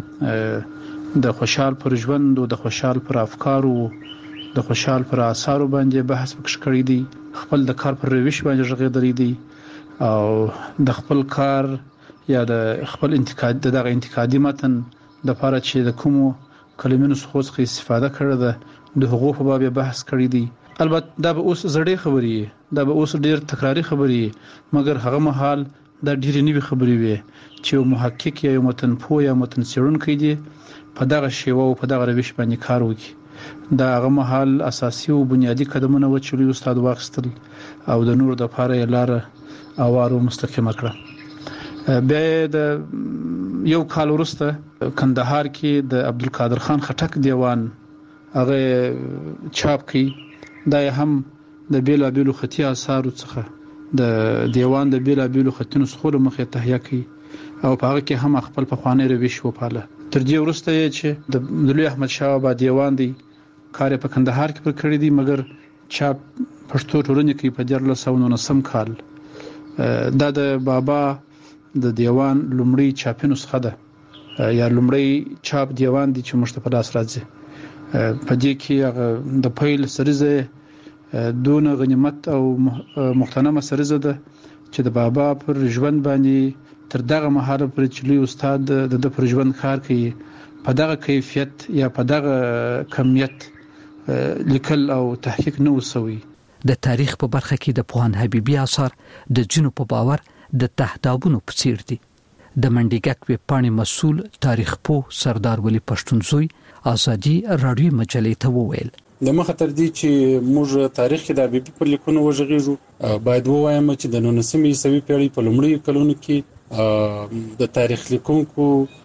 ده د خوشحال پر ژوند او د خوشحال پر افکارو د خوشحال پر آثارو باندې بحث وکړ کړی دی خپل د کار پر روش باندې ژغېدلی دی او د خپل کار یا د خپل انتقاد دغه انتقادي متن د لپاره چې د کومو کلمونو څخه استفاده کړې ده د حقوقو په باب بحث کړی دی. البته دا به اوس زړې خبرې دا به اوس ډېر تکراری خبرې مګر هغه مهال دا ډېرې نوې خبرې وي چې یو محقق یا یو متن پوه یا متن څېړونکی دی په دغه شیوه او په دغه روش باندې کار وکړي. دا هغه مهال اساسي او بنیادی قدمونه و چې لوی استاد واخیستل او د نور د لپاره یې لاره اوارو مستقیمه کړه. بیا د یو کال وروسته کندهار کې د عبدالقادر خان خټک دیوان هغه چاپ کړي. دا هم د بیلا بیلو خطي آثارو څخه د دیوان د بیلا بیلو خطونو څخه مخې تهیه کړي او په هغه کې هم خپل پخوانی روش وپاله. تر دې وروسته چې د لوی احمد شاه بابا دیوان دی کار په کندهار کې پر کړی دی مګر چاپ پښتو ټولنې کې په دیارلس سوه نولسم کال دا د بابا د دیوان لومړی چاپي نسخه ده یا لومړی چاپ دیوان دی چې مشته په لاس راځي. په دې کې د پیل سریزه دون غنیمت او مختنمه سریزه ده چې د بابا پر ژوند باندې تر دغه مهاله پر چلی استاد د پر ژوند کار کوي په دغه کیفیت یا په دغه کمیت لیکل او تحقیق نه وسوي. د تاریخ په برخه کې د پوهان حبیبي آثار د جنو په باور د تهدابونو په څیر دي. د منډیګک ویب پاڼې مسؤل تاریخ پوه سردار ولی پښتونزوی ازادي رادیو مجلې ته وویل د مخه تر دې چې موږ تاریخ کې د حبیبي پر لیکونو وژغېږو باید ووایم چې د نولسمې عیسوي پیړۍ په لومړیو کلونو کې د تاریخ لیکونکو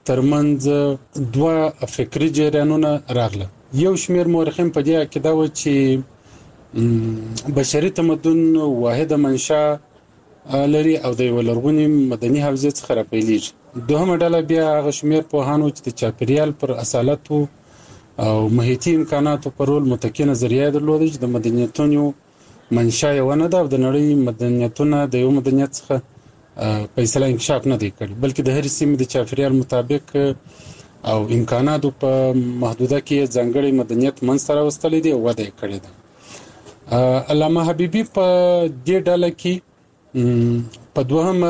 ترمنځ دوه فکري جریانونه راغله. یو شمېر مورخین په دې عقیده و چې بشري تمدن واحده منشأ لري او د یو لرغوني مدني حوزې څخه راپیلېږي. دوهمه ډله بیا هغه شمېر پوهانو چې د چاپیریال پر اصالتو او محیطي امکاناتو پر رول متکي نظریه درلوده چې د مدنیتونو منشأ یو نه ده او د نړۍ مدنیتونه د یو مدنیت څخه فیصله انکشاف نه دی کړی بلکې د هرې سیمې د چاپیریال مطابق او امکاناتو په محدوده کې ځانګړی مدنیت منځته راوستلی دی او وده یې کړې ده. علامه حبیبي په دې ډله کې په دوهمه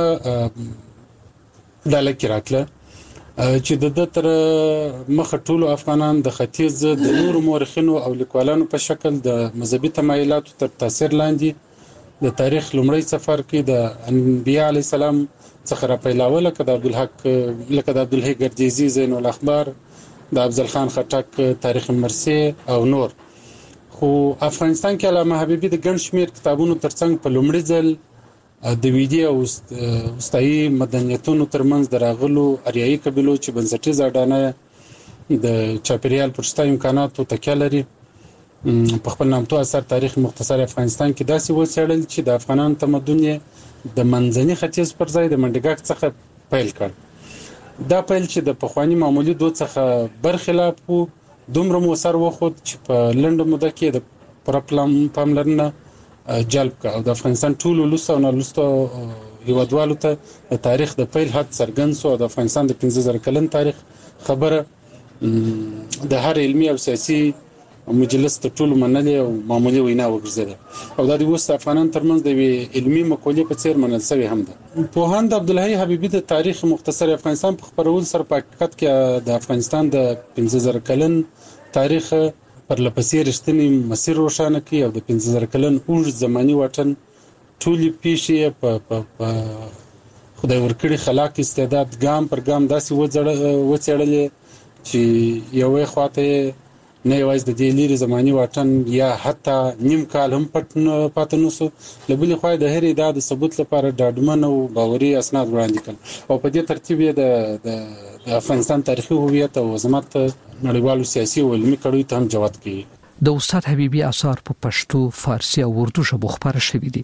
ډله کې راکله چې د د تر مخه ټولو افغانان د ختیځ د نورو مورخینو او لیکوالانو په شکل د مذهبي تمایلاتو تر تاثیر لاندې د تاریخ لومړی سفر کې د انبیاء علی السلام څخه را پیلاوله لکه د عبدالحق لکه د عبدالحی ګردیزي زین الاخبار د افضل خان خټک تاریخ مرسی او نور. خو افغانستان کې علامه حبیبي د ګڼ شمېر کتابونو ترڅنګ په لومړي ځل د ویدي او استایي مدنیتونو ترمنځ د راغلو اریایي قبیلو چې بنسټیزه اډانه د چاپیریال پر شته امکاناتو تکیه لري په خپل نامتو اثر تاریخ مختصر افغانستان کې داسې وڅېړل چې د افغانانو تمدن یې د منځني ختیځ پر ځای د منډیګک څخه پیل کړ. دا پیل چې د پخواني معمولي دود څخه برخلاف و دومره مؤثر وښود چې په لنډه موده کې د پوره پاملرنه جلب کا او د افغانستان ټول لوست او نالوست هیوادوالو ته د تاریخ د پیل حد څرګند شو. د افغانستان د پنځه زره کلن تاریخ خبره د هر علمي او سیاسي مجلس ته ټول منلې او معمولی وینا وګرځیده او د اوس افغانان ترمنځ د علمي مقولې په څیر منل شوی هم ده. پوهاند عبدالحی حبیبي د تاریخ مختصر افغانستان په خبرول سره په حقیقت کې د افغانستان د پنځه زره کلن تاریخ پر لپسې رښتینی مسیر روښانه کړي او د پنځه زره کلن اوږد زماني واټن ټولې پیښې په خدای ورکړي خلاق استعداد ګام پر ګام داسې وڅېړلې چې یوې خواته نه یوازې د دې لري زماني واټن یا حتی نیم کال هم پټ پاتې نوسو له بلې خوا د هرې ادعا د ثبوت لپاره ډاډمن او باوري اسناد وړاندې کړل او په دې ترتیب یې د افغانستان تاریخي هویت او عظمت نړیوالو سیاسي او علمي کړیو ته هم جوت کړي. د استاد حبیبي آثار په پښتو، فارسی او اردو ژبو خپاره شوي دي.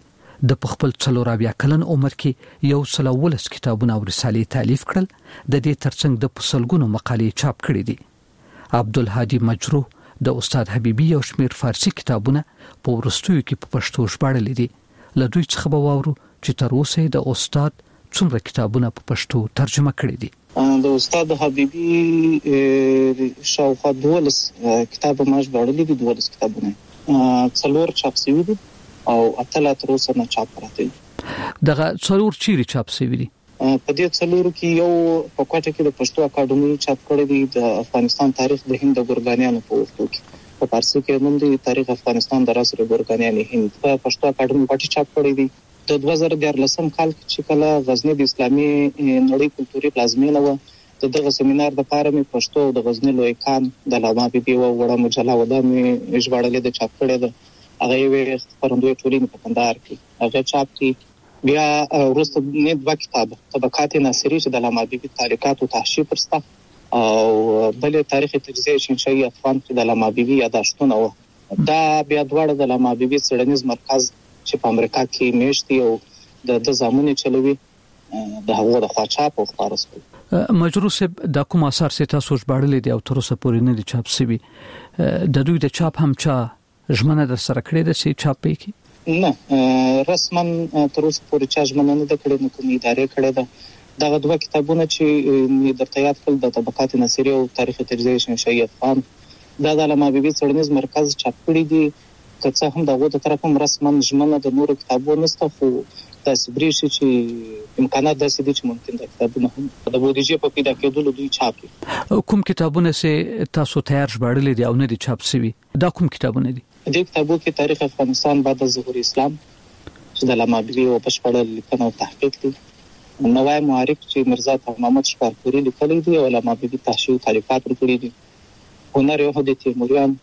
د خپل څلوراویا کلن عمر کې یو سل ولس کتابونه او رسالې تالیف کړل. د دې ترڅنګ د پسلګونو مقالې چاپ کړې دي. عبدالهادي مجروح د استاد حبیبي یو شمېر فارسی کتابونه په ورستیو کې په پښتو ژباړل دي. له دوی څخه به واورو چې تر اوسه د استاد څومره کتابونه په پښتو ترجمه کړي دي. د استاد حبیبي شاوخوا دولس کتاب ما ژباړلي دي، دولس کتابونه څلور چاپ شوي دي او اتل تر اوسه نه چاپ راته دي. دغه څلور چیرې چاپ شوي دي؟ په دې څلورو کې یو په کوټه کې د پښتو اکاډمي چاپ کړی دی، د افغانستان تاریخ د هند ګورګانیانو په وختو کې، په فارسی کې نوم دی تاریخ افغانستان د راس ګورګانیان هند، په پښتو اکاډمي پټي چاپ کړی دی. د دوه زره دیارلسم کال چې کله غزنی د اسلامي نړۍ کلتوري پلازمینه و، د دغه سیمینار د پاره مې پښتو د غزنی لوی کان د علامه حبیبي او وړه مجله ودا مې ژباړلې د چاپ کړی ده. هغه یې خبرندوی ټولنې په کندهار کې هغه چاپ کړي. بیا وروسته نه دوه کتاب طبقات ناصری چې د علامه حبیبي تعلیقات او تحشیف پرسته او بل تاریخ تجزیه شینشای افغان چې د علامه حبیبي یاداشتونه و. دا بیا دواړه د علامه حبیبي څېړنیز مرکز چې په امریکا کې میشتي او د د زمونه چلوي د هغه د خوا چاپ او خبره سول. مجروح صاحب د کوم اثر چې تاسو ژباړلې دي او تر اوسه پورې نه دي چاپ شوي، د دوی د چاپ هم چا ژمنه در سره کړې ده چې چاپ وکړي؟ نه، رسما تر اوسه پورې چا ژمنه نه ده کړې، نه کومې ادارې کړې ده. دغه دوه کتابونه چې درته یاد کړل د طبقات ناصری او تاریخ تجزیه شینشای افغان دا د علامه حبیبي څېړنیز مرکز چاپ کړي دي. که څه هم دغه د طرف هم رسما ژمنه د نورو کتابونو نشته، خو تاسو برېښي چې امکانات داسې دي چې ممکن د کتابونو هم د بودیجې په پیدا کېدلو دوی چاپ کړي. کوم کتابونه چې تاسو تیار ژباړلي دي او نه دي چاپ شوي، دا کوم کتابونه دي؟ دې کتابو کې تاریخ افغانستان بعد از ظهور اسلام چې د علامه حبیبي او بشپړ لیکنه او تحقیق دي، نوای معارف چې مرزا محمد شپارپوري لیکلي دي او علامه حبیبي تحشیو تعلیقات ورکړي دي، هنر یهود تیموریان،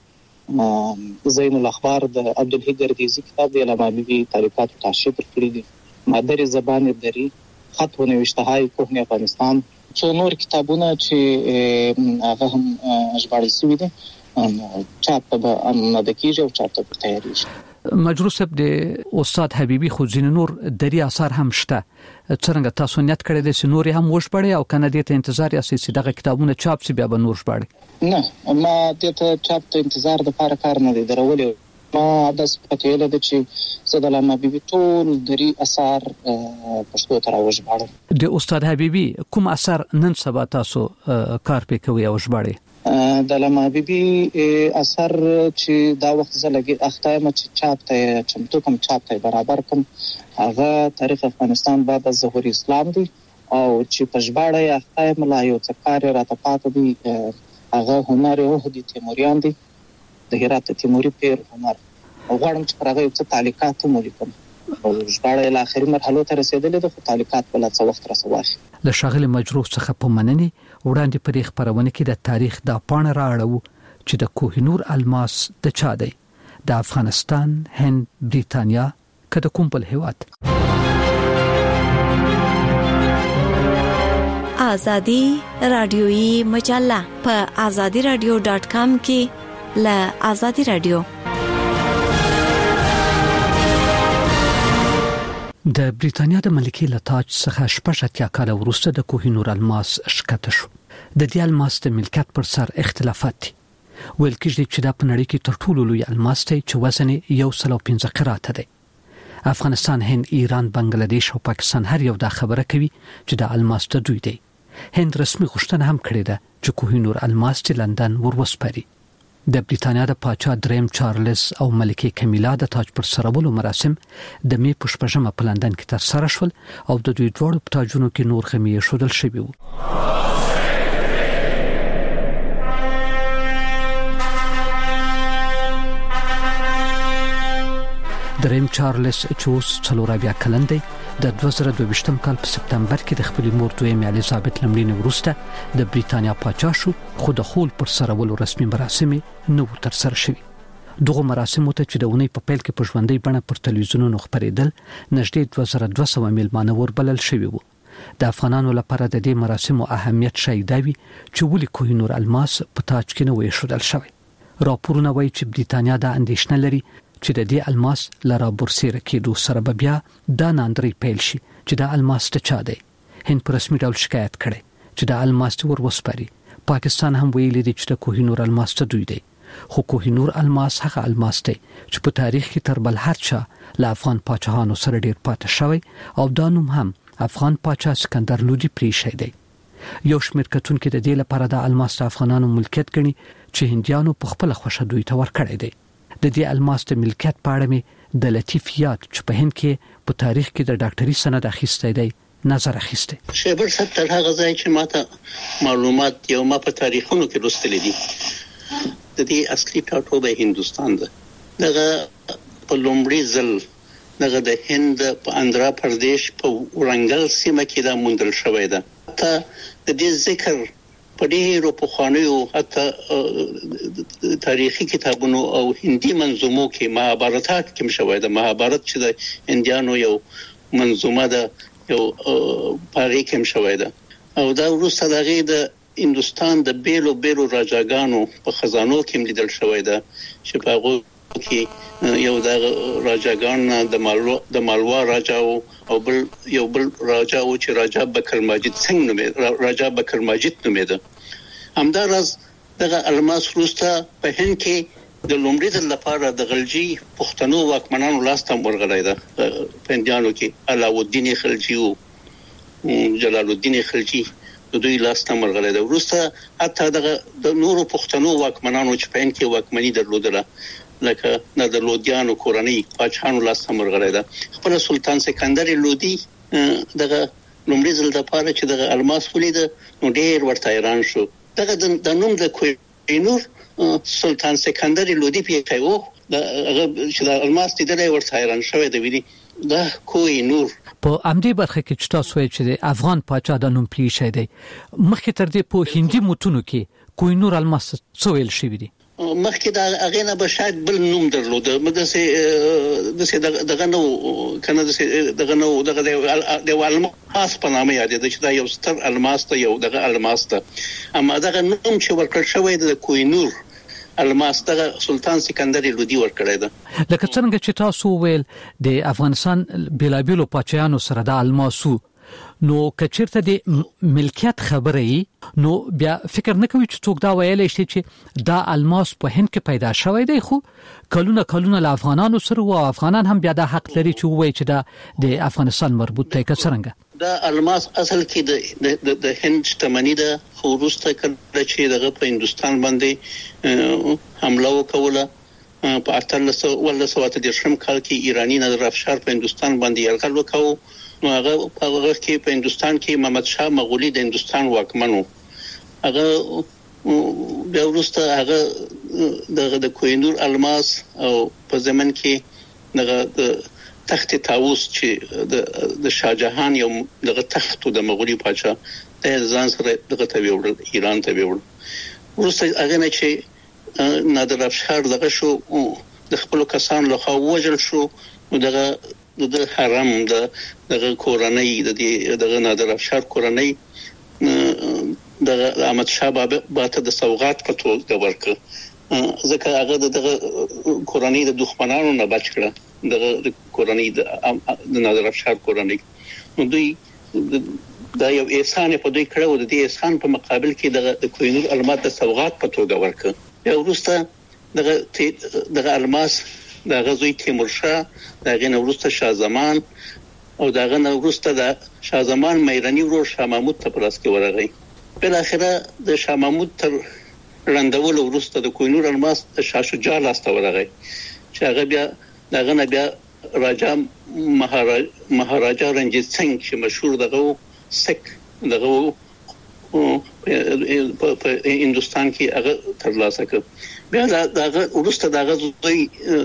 زین الاخبار د عبدالحی گردیزی کتاب دی علامه حبیبی تعلیقات او تحشیف کړی دي، مادر زبان دری، خط و نوشته‌های کهن افغانستان، څو نور کتابونه چې هغه هم ژباړل شوي دي چاپ ته آماده کیږي او چاپ ته تیاریږي. مجروح صاحب د استاد حبیبي خو ځین نور دري اثار هم شته، څنګه تاسو نیت کړی دی چې نور هم وژباړئ او کنه دې ته انتظار یاست چې دغه کتابونه چاپ شي بیا به نور ژباړئ؟ نه، ما دې ته چاپ ته انتظار د پاره کار نه دی درولې. ما د سپکېله د چې زه د علامه حبیبي ټول دري اثار پښتو ته راوژباړم. د استاد حبیبي کوم اثر نن سبا تاسو کار پې کوي او ژباړئ؟ د علامه حبیبي اثر چې دا وخت زه لګي اخته یم چې چاپ ته چمتو کوم چاپ ته برابر کوم، هغه تاریخ افغانستان بعد از ظهور اسلام دی او چې په ژباړه یې اخته یم لا یو څه کار راته پاتې دی، هغه هنر یهود تیموریان دی، د هرات تیموري پیر هنر، غواړم چې پر هغه یو څه تعلیقات هم ولیکم. ژباړه یې له آخري مرحلو ته رسېدلې ده، خو تعلیقات به لا څه وخت راڅه واخلي. له ښاغلي مجروح څخه په مننې وړاندې په دې خپرونه کې د تاریخ دا پاڼه رااړو چې د کوهنور الماس د چا دی، د افغانستان، هند، بریتانیا که د کوم بل هېواد. آزادی رادیویی مجله په آزادی رادیو ډاټ کام کې له آزادی رادیو. د بریتانیا د ملکې له تاج څخه شپږ اتیا کاله وروسته د کوهنور الماس ښکته شو. د دې الماس د ملکیت پر سر اختلافات دي. ویل کېږي چې دا په نړۍ کې تر ټولو لوی الماس دی چې وزن یې یو سل او پنځه قراته دی. افغانستان، هند، ایران، بنگلاديش او پاکستان هر یو دا خبره کوي چې د الماس د دوی دی. هند رسمي غوښتنه هم کړې ده چې کوهنور الماس چې لندن وروسپاري. د بریتانیا د پاچا دریم چارلز او ملکه کمیلا د تاج پر سرولو مراسم د می په شپږمه په لندن کې تر سره شول او د دوی دواړو په تاجونو کې نور خمیې شودل شوي وو. دریم چارلز چې اوس څلور اویا کلن دی د دوه زره دوه ویشتم کال په سپتمبر کې د خپل مور دویمې الیزابت لمړینې وروسته د بریتانیا پاچا شو، خو د خول پر سرولو رسمي مراسم نه وو ترسره شوي. دغه مراسمو ته چې د اونۍ په پیل کې په ژوندۍ بڼه پر تلویزیونونو خپرېدل نږدې دوه زره دوه سوه میلمانه وربلل شوي وو. د افغانانو لپاره د دې مراسمو اهمیت ښایي دا وي چې ولې کوهنور الماس په تاج کې نه و ایښودل شوی. راپورونه وایي چې بریتانیا دا اندېښنه لري چې د دې الماس لرا بورسیره کېدو سره بیا دا ناندري پیل شي چې دا الماس ته چا دی. هند پر رسمي ډول شکایت کړي چې دا الماس ور وسپاري. پاکستان هم ویلي دی چې د کوهینور الماس ته دوی دی. خو کوهینور الماس هغه الماس دی چې په تاریخ کې تر بل هر چا له افغان پاچاهانو سره ډیر پاتې شوی او دا نوم هم افغان پاچا سکندر لودي پریښی دی. یو شمېر کتونکو د دې لپاره د الماس د افغانانو ملکیت ګڼي چې هندیانو په خپل خوښه دوی ته ورکړی دی. د دې الماس د ملکیت په اړه مې د لطیف یاد چې په هند کې په تاریخ کې د ډاکټري سند اخیستی دی نظر اخیسته. شیبر صاحب تر هغه ځای چې ماته معلومات یو ما په تاریخونو کې لوستل دي د دې اصلي ټاټوبه هندستان ده. دغه په لومړي ځل دغه د هند په اندرا پردیش په ورنګل سیمه کې دا موندل شوې ده. ته د دې ذکر په ډیرو پخوانیو حتی تاریخي کتابونو او هندي منظومو کې مهابارات کې مشوي ده. مهابارت چې د هندیانو یو منظومه ده یو پاره کې مشوي ده او دا وروسته دغه د هندستان د بیلو بیلو راجاګانو په خزانو کې ملیدل شوی ده چې په هغه کې یو د راجاګان د مالوا د مالوا راجا او بل یو بل راجا او چې راجا بکر ماجد سنگ نومې راجا بکر ماجد نومې ده. همدارس دغه الماس وروسته په هند کې د لومړي ځل لپاره د غلجي پښتنو واکمنانو لاس ته ورغلی ده. په هندیانو کې علاءالدین خلجي او جلال الدین خلجي د دوی لاس ته ورغلی ده. وروسته حتی دغه د نورو پښتنو واکمنانو چې په هند کې واکمني درلودله لکه د لودیانو کورنۍ پاچاهانو لاس ته ورغلی ده. خپل سلطان سکندر لودي دغه لومړي ځل لپاره چې دغه الماس ولید نو ډیر ورته حیران شو. دغه د نوم د کوهینور سلطان سکندر لودي پیښو دا هغه چې د الماس دیدلې ورته حیران شوی دی. ویلي دا کوهینور په امدی برخه کې چې تاسو وایئ چې د افغان پاچا د نوم پیښ دی مخکې تر دې په هندي متونو کې کوهینور الماس څه ویل شوی دی. مخکې دا هغه نه به شاید بل نوم درلوده. مده سه د سه دغه نو کنه د دغه نو دغه د الماس په نامه یاد دي چې دا یو ستر الماس ته یو دغه الماس ته اما دغه نوم چې ورکړ شوی د کوهینور الماس دغه سلطان سکندر لودي ورکړی ده. لکه څنګه چې تاسو ویل د افغانستان بلابلو پاچایانو سره د الماسو نو کچیرته د ملکیت خبره ای نو بیا فکر نه کوي چې څوک دا ویلی شي چې دا الماس په هند کې پیدا شوی دی خو کلونه کلونه له افغانانو سره او افغانان هم بیا د حق لري چې وایي چې دا د افغانستان مربوط دی. که څنګه دا الماس اصل کې د د هند شتمنی ده خو وروسته کله چې دغه په هندستان باندې حمله وکوله په اتلس ولس وته د شرم کال کې ایرانی نادر افشار په هندستان باندې یرغل وکاو. نو هغه په هغه کې په هندستان کې محمد شاه مغولي د هندستان واکمنو هغه بیا وروسته هغه دغه د کوهینور الماس او په زمن کې دغه د تخت طاووس چې د د شاهجهان یو دغه تخت د مغولي پاچا د ځان سره دغه ته ویوړل ایران ته ویوړل. وروسته هغه نه چې نادر افشار دغه شو د خپل کسان له خوا وژل شو نو دغه د حرم د دغه کورنۍ د دغه نادر افشار کورنۍ د احمد شاه بابا ته د سوغات په توګه ورکړه ځکه هغه دغه کورنۍ د دښمنانو نه بچ کړه دغه کورنۍ د نادر افشار کورنۍ. نو دوی دا یو احسان په دوی کړو د دې احسان په مقابل کې دغه د کوهینور الماس د سوغات په توګه ورکړه. بیا وروسته دغه دغه الماس د غزوی تیمور شاه دغه نورسته شاه زمان او دغه نورسته د شاه زمان مېرانی ورور شاه محمود ته پلاس کې ورغی. بل اخره د شاه محمود تر رندول ورسته د کوهینور الماس د شاه شجاع لاس ته ورغی چې هغه بیا دغه نه بیا راجا مهاراجا رنجیت سنگ چې مشهور دغه سک دغه په هندستان کې هغه ترلاسه کړ. بیا دغه ورسته دغه زوی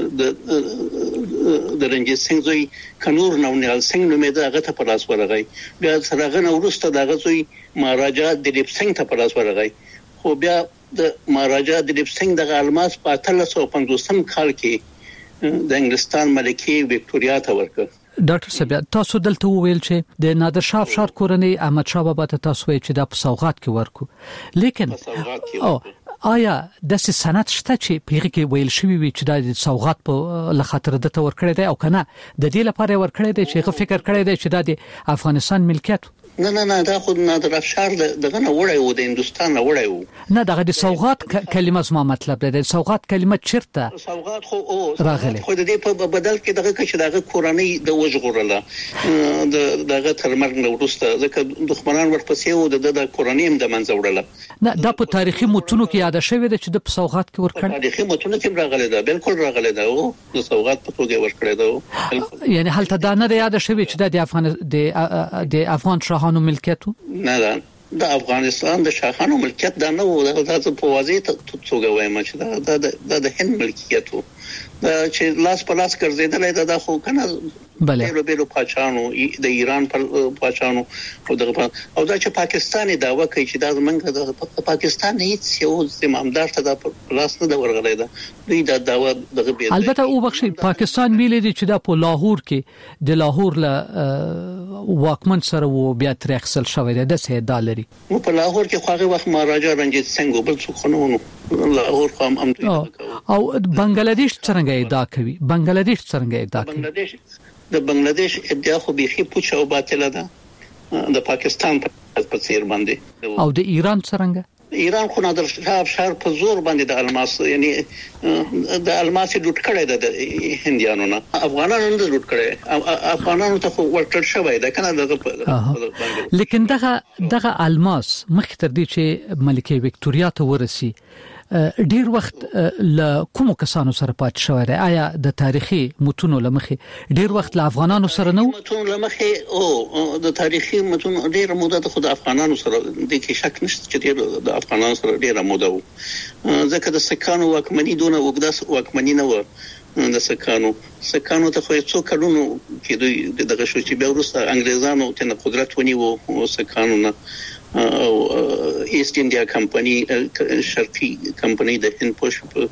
د رنجیت سنگ زوی کنور نونیال سنگ نومې ده هغه ته پلاس ورغی. بیا سره نه ورسته دغه زوی مهاراجا دلیپ سنگ ته پلاس ورغی. خو بیا د مهاراجا دلیپ سنگ دغه الماس په اتلس سوه پنځوسم کال کې د انګلستان ملکه وکټوریا ته ورکړ. ډاکټر صاحب تاسو دلته وویل چې د نادر شاه افشار کورنۍ احمد شاه بابا ته تاسو وایي چې دا په سوغات کې ورکو لیکن او آیا د سنت شته چې پیغه کې ویل شوی وي چې د سوغات په لخاطر د تور کړی دی او کنه د دې لپاره ور کړی دی چې فکر کړی دی چې د افغانستان ملکیت نه نه نه دا خو نادر افشار دغه نه وړای و د هندستان نه وړای و نه دغه د سوغات کلمه زما مطلب دی د سوغات کلمه چیرته سوغات خو او راغلی خو د دې په بدل کې دغه کې دغه کورنۍ د وژغورله د دغه ترمرګ نو وروسته ځکه دښمنان ورپسې و د د کورنۍ هم د منځ وړله نه دا په تاریخي متونو کې یاد شوی دی چې د سوغات کې ور کړی تاریخي متونو کې راغلی دا بالکل راغلی دا او د سوغات په توګه ور کړی دا یعنی هلته دا نه یاد شوی چې د افغان د د افغان شاهانو ملکیت نه دا د افغانستان د شاهانو ملکیت دا نه و دا په واضح توګه وایم چې دا د د هند ملکیت و دا چې لاس په لاس ګرځیدل دا خو کنه بله بیرو بیرو پاچانو د ایران پاچانو او د او دا چې پاکستاني داوا کوي چې دا زمونږ د پاکستان هیڅ یو زمامدار ته د لاس نه ورغلی دا دوی دا داوا دغه بیل البته او بخشي پاکستان ویلي دي چې دا په لاهور کې د لاهور له واکمن سره و بیا ترخصل شوی دی د سه دالري نو په لاهور کې خو هغه وخت مهاراجا رنجیت سنگ بل څه خنونو لاهور خو هم او بنگلاديش څنګه ادعا کوي بنگلاديش څنګه ادعا کوي بنگلاديش د بنگلاديش ادعا خو بيخي پوچ او باطله ده د پاکستان په څیر باندې او د ایران څنګه ایران خو نادر شاه افشار په زور باندې د الماس یعنی د الماس لوټ کړی د هندیانو نه افغانانو نه لوټ کړی افغانانو ته ورټل شوی دا کنه دغه لیکن دغه دغه الماس مخ تر دې چې ملکه وکټوريا ته ورسی ډیر وخت ل کوم کسانو سره پات شوی دی آیا د تاریخي متونو لمخې ډیر وخت ل افغانانو سره نو متونو لمخې او د تاریخي متونو ډیر موده د خود افغانانو سره د کې شک نشته چې د افغانانو سره ډیر موده و ځکه د سکانو واکمنی دونه وګداس واکمنی نه و د سکانو سکانو ته خو څو کلونو کې دوی دغه شو چې بیا وروسته انګريزانو ته قدرت ونیو او سکانو نه او ایست انډیا کمپنی شرقي کمپنی د هند پوش په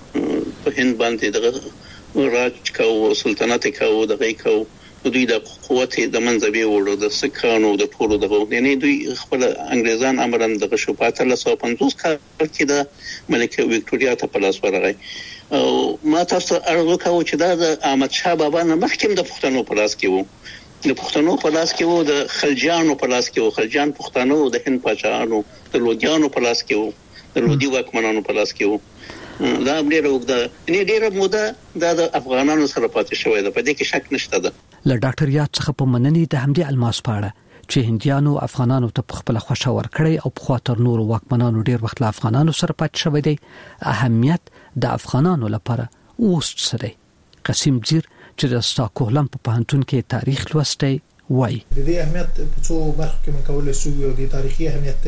هند باندې دغه راج کاو سلطنت کاو دغه کاو دوی د قوت د منځبي وړو د سکانو د ټولو دغه یعنی دوی خپل انګريزان امرن دغه شو په اتلس سوه پنځوس کال کې د ملکه وکټوريا ته په لاس ورغی او ما تاسو ارزو کاوه چې دا د احمد شاه بابا نه مخکې د پښتنو په لاس کې وو د پښتنو په لاس کې وو د خلجانو په لاس کې وو خلجان پښتنو د هند پاچاهانو د لودیانو په لاس کې وو د لودي واکمنانو په لاس کې وو دا ډېر وګړه نه ډېر موده د افغانانو سره پاتې شوې ده په دې کې شک نشته ده ل ډاکټر یاد څخه په مننې د همدې الماس پاړه چې هندیانو افغانانو ته خپل خوښه ور کړی او په خاطر نور واکمنانو ډېر وخت له افغانانو سره پاتې شوی دی اهمیت د افغانانو لپاره اوس څه دی قسم زیر چې د ستاکهلم په پوهنتون کې تاریخ لوستی وای د دې اهمیت په څو برخو کې مکولې شو او د تاریخي اهمیت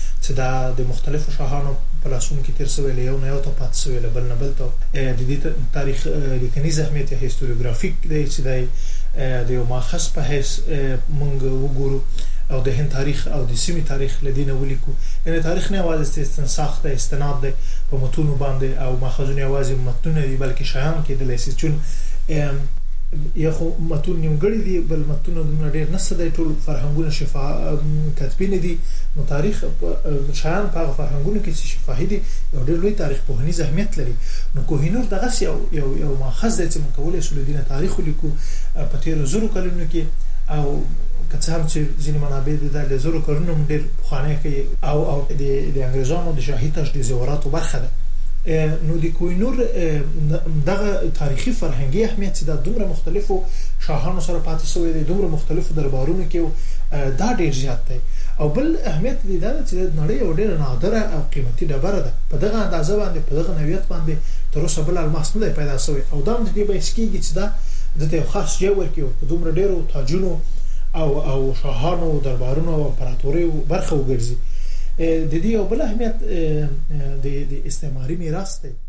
چې د مختلفو شاهانو په لاسونو کې تیر شوی یو نه یو ته پات شوی بل نه بل ته د دې تاریخ لیکنیز اهمیت هیستوریوګرافیک دی چې د یو ماخص په هیڅ مونږ وګورو او د هند تاریخ او د سیمې تاریخ لدینه ولیکو یعنی تاریخ نه واځي استنساخ ته استناد دی په متونو باندې او ماخذونه واځي متونه دی بلکې شاهان کې د لیسي چون یا خو متون نیمګړي دي بل متونه د ډېر نسه د ټول فرهنګونه شفا کتبین دي نو تاریخ شاهان په فرهنګونو کې شفاهي دي او ډېر لوی تاریخ په هني اهمیت لري نو کوهینور دغه یو یو یو ماخذ د چې مکولې شو دینه تاریخ لیکو په تیر زرو کلونو کې او کڅه هم چې ځینې منابع د زرو کلونو ډېر خوانه کوي او او د د انګريزانو د شاهي تجدید زوراتو برخه ده نو د کوهینور دغه تاریخي فرهنګي اهمیت چې د دومره مختلفو شاهانو سره پاتې شوی دی دومره مختلفو دربارونو کې دا ډېر زیات دی او بل اهمیت دی دا چې د نړۍ یو ډېر نادره او قیمتي ډبره ده په دغه اندازه باندې په دغه نوعیت باندې تر اوسه بل الماس نه پیدا شوی او دا د دې بایسکیږي چې دا د ته خاص ځای ورکیو په دومره ډېرو تاجونو او او شاهانو دربارونو او امپراتوري برخه وګرځي د دې یو بل اهمیت د استعماري میراث دی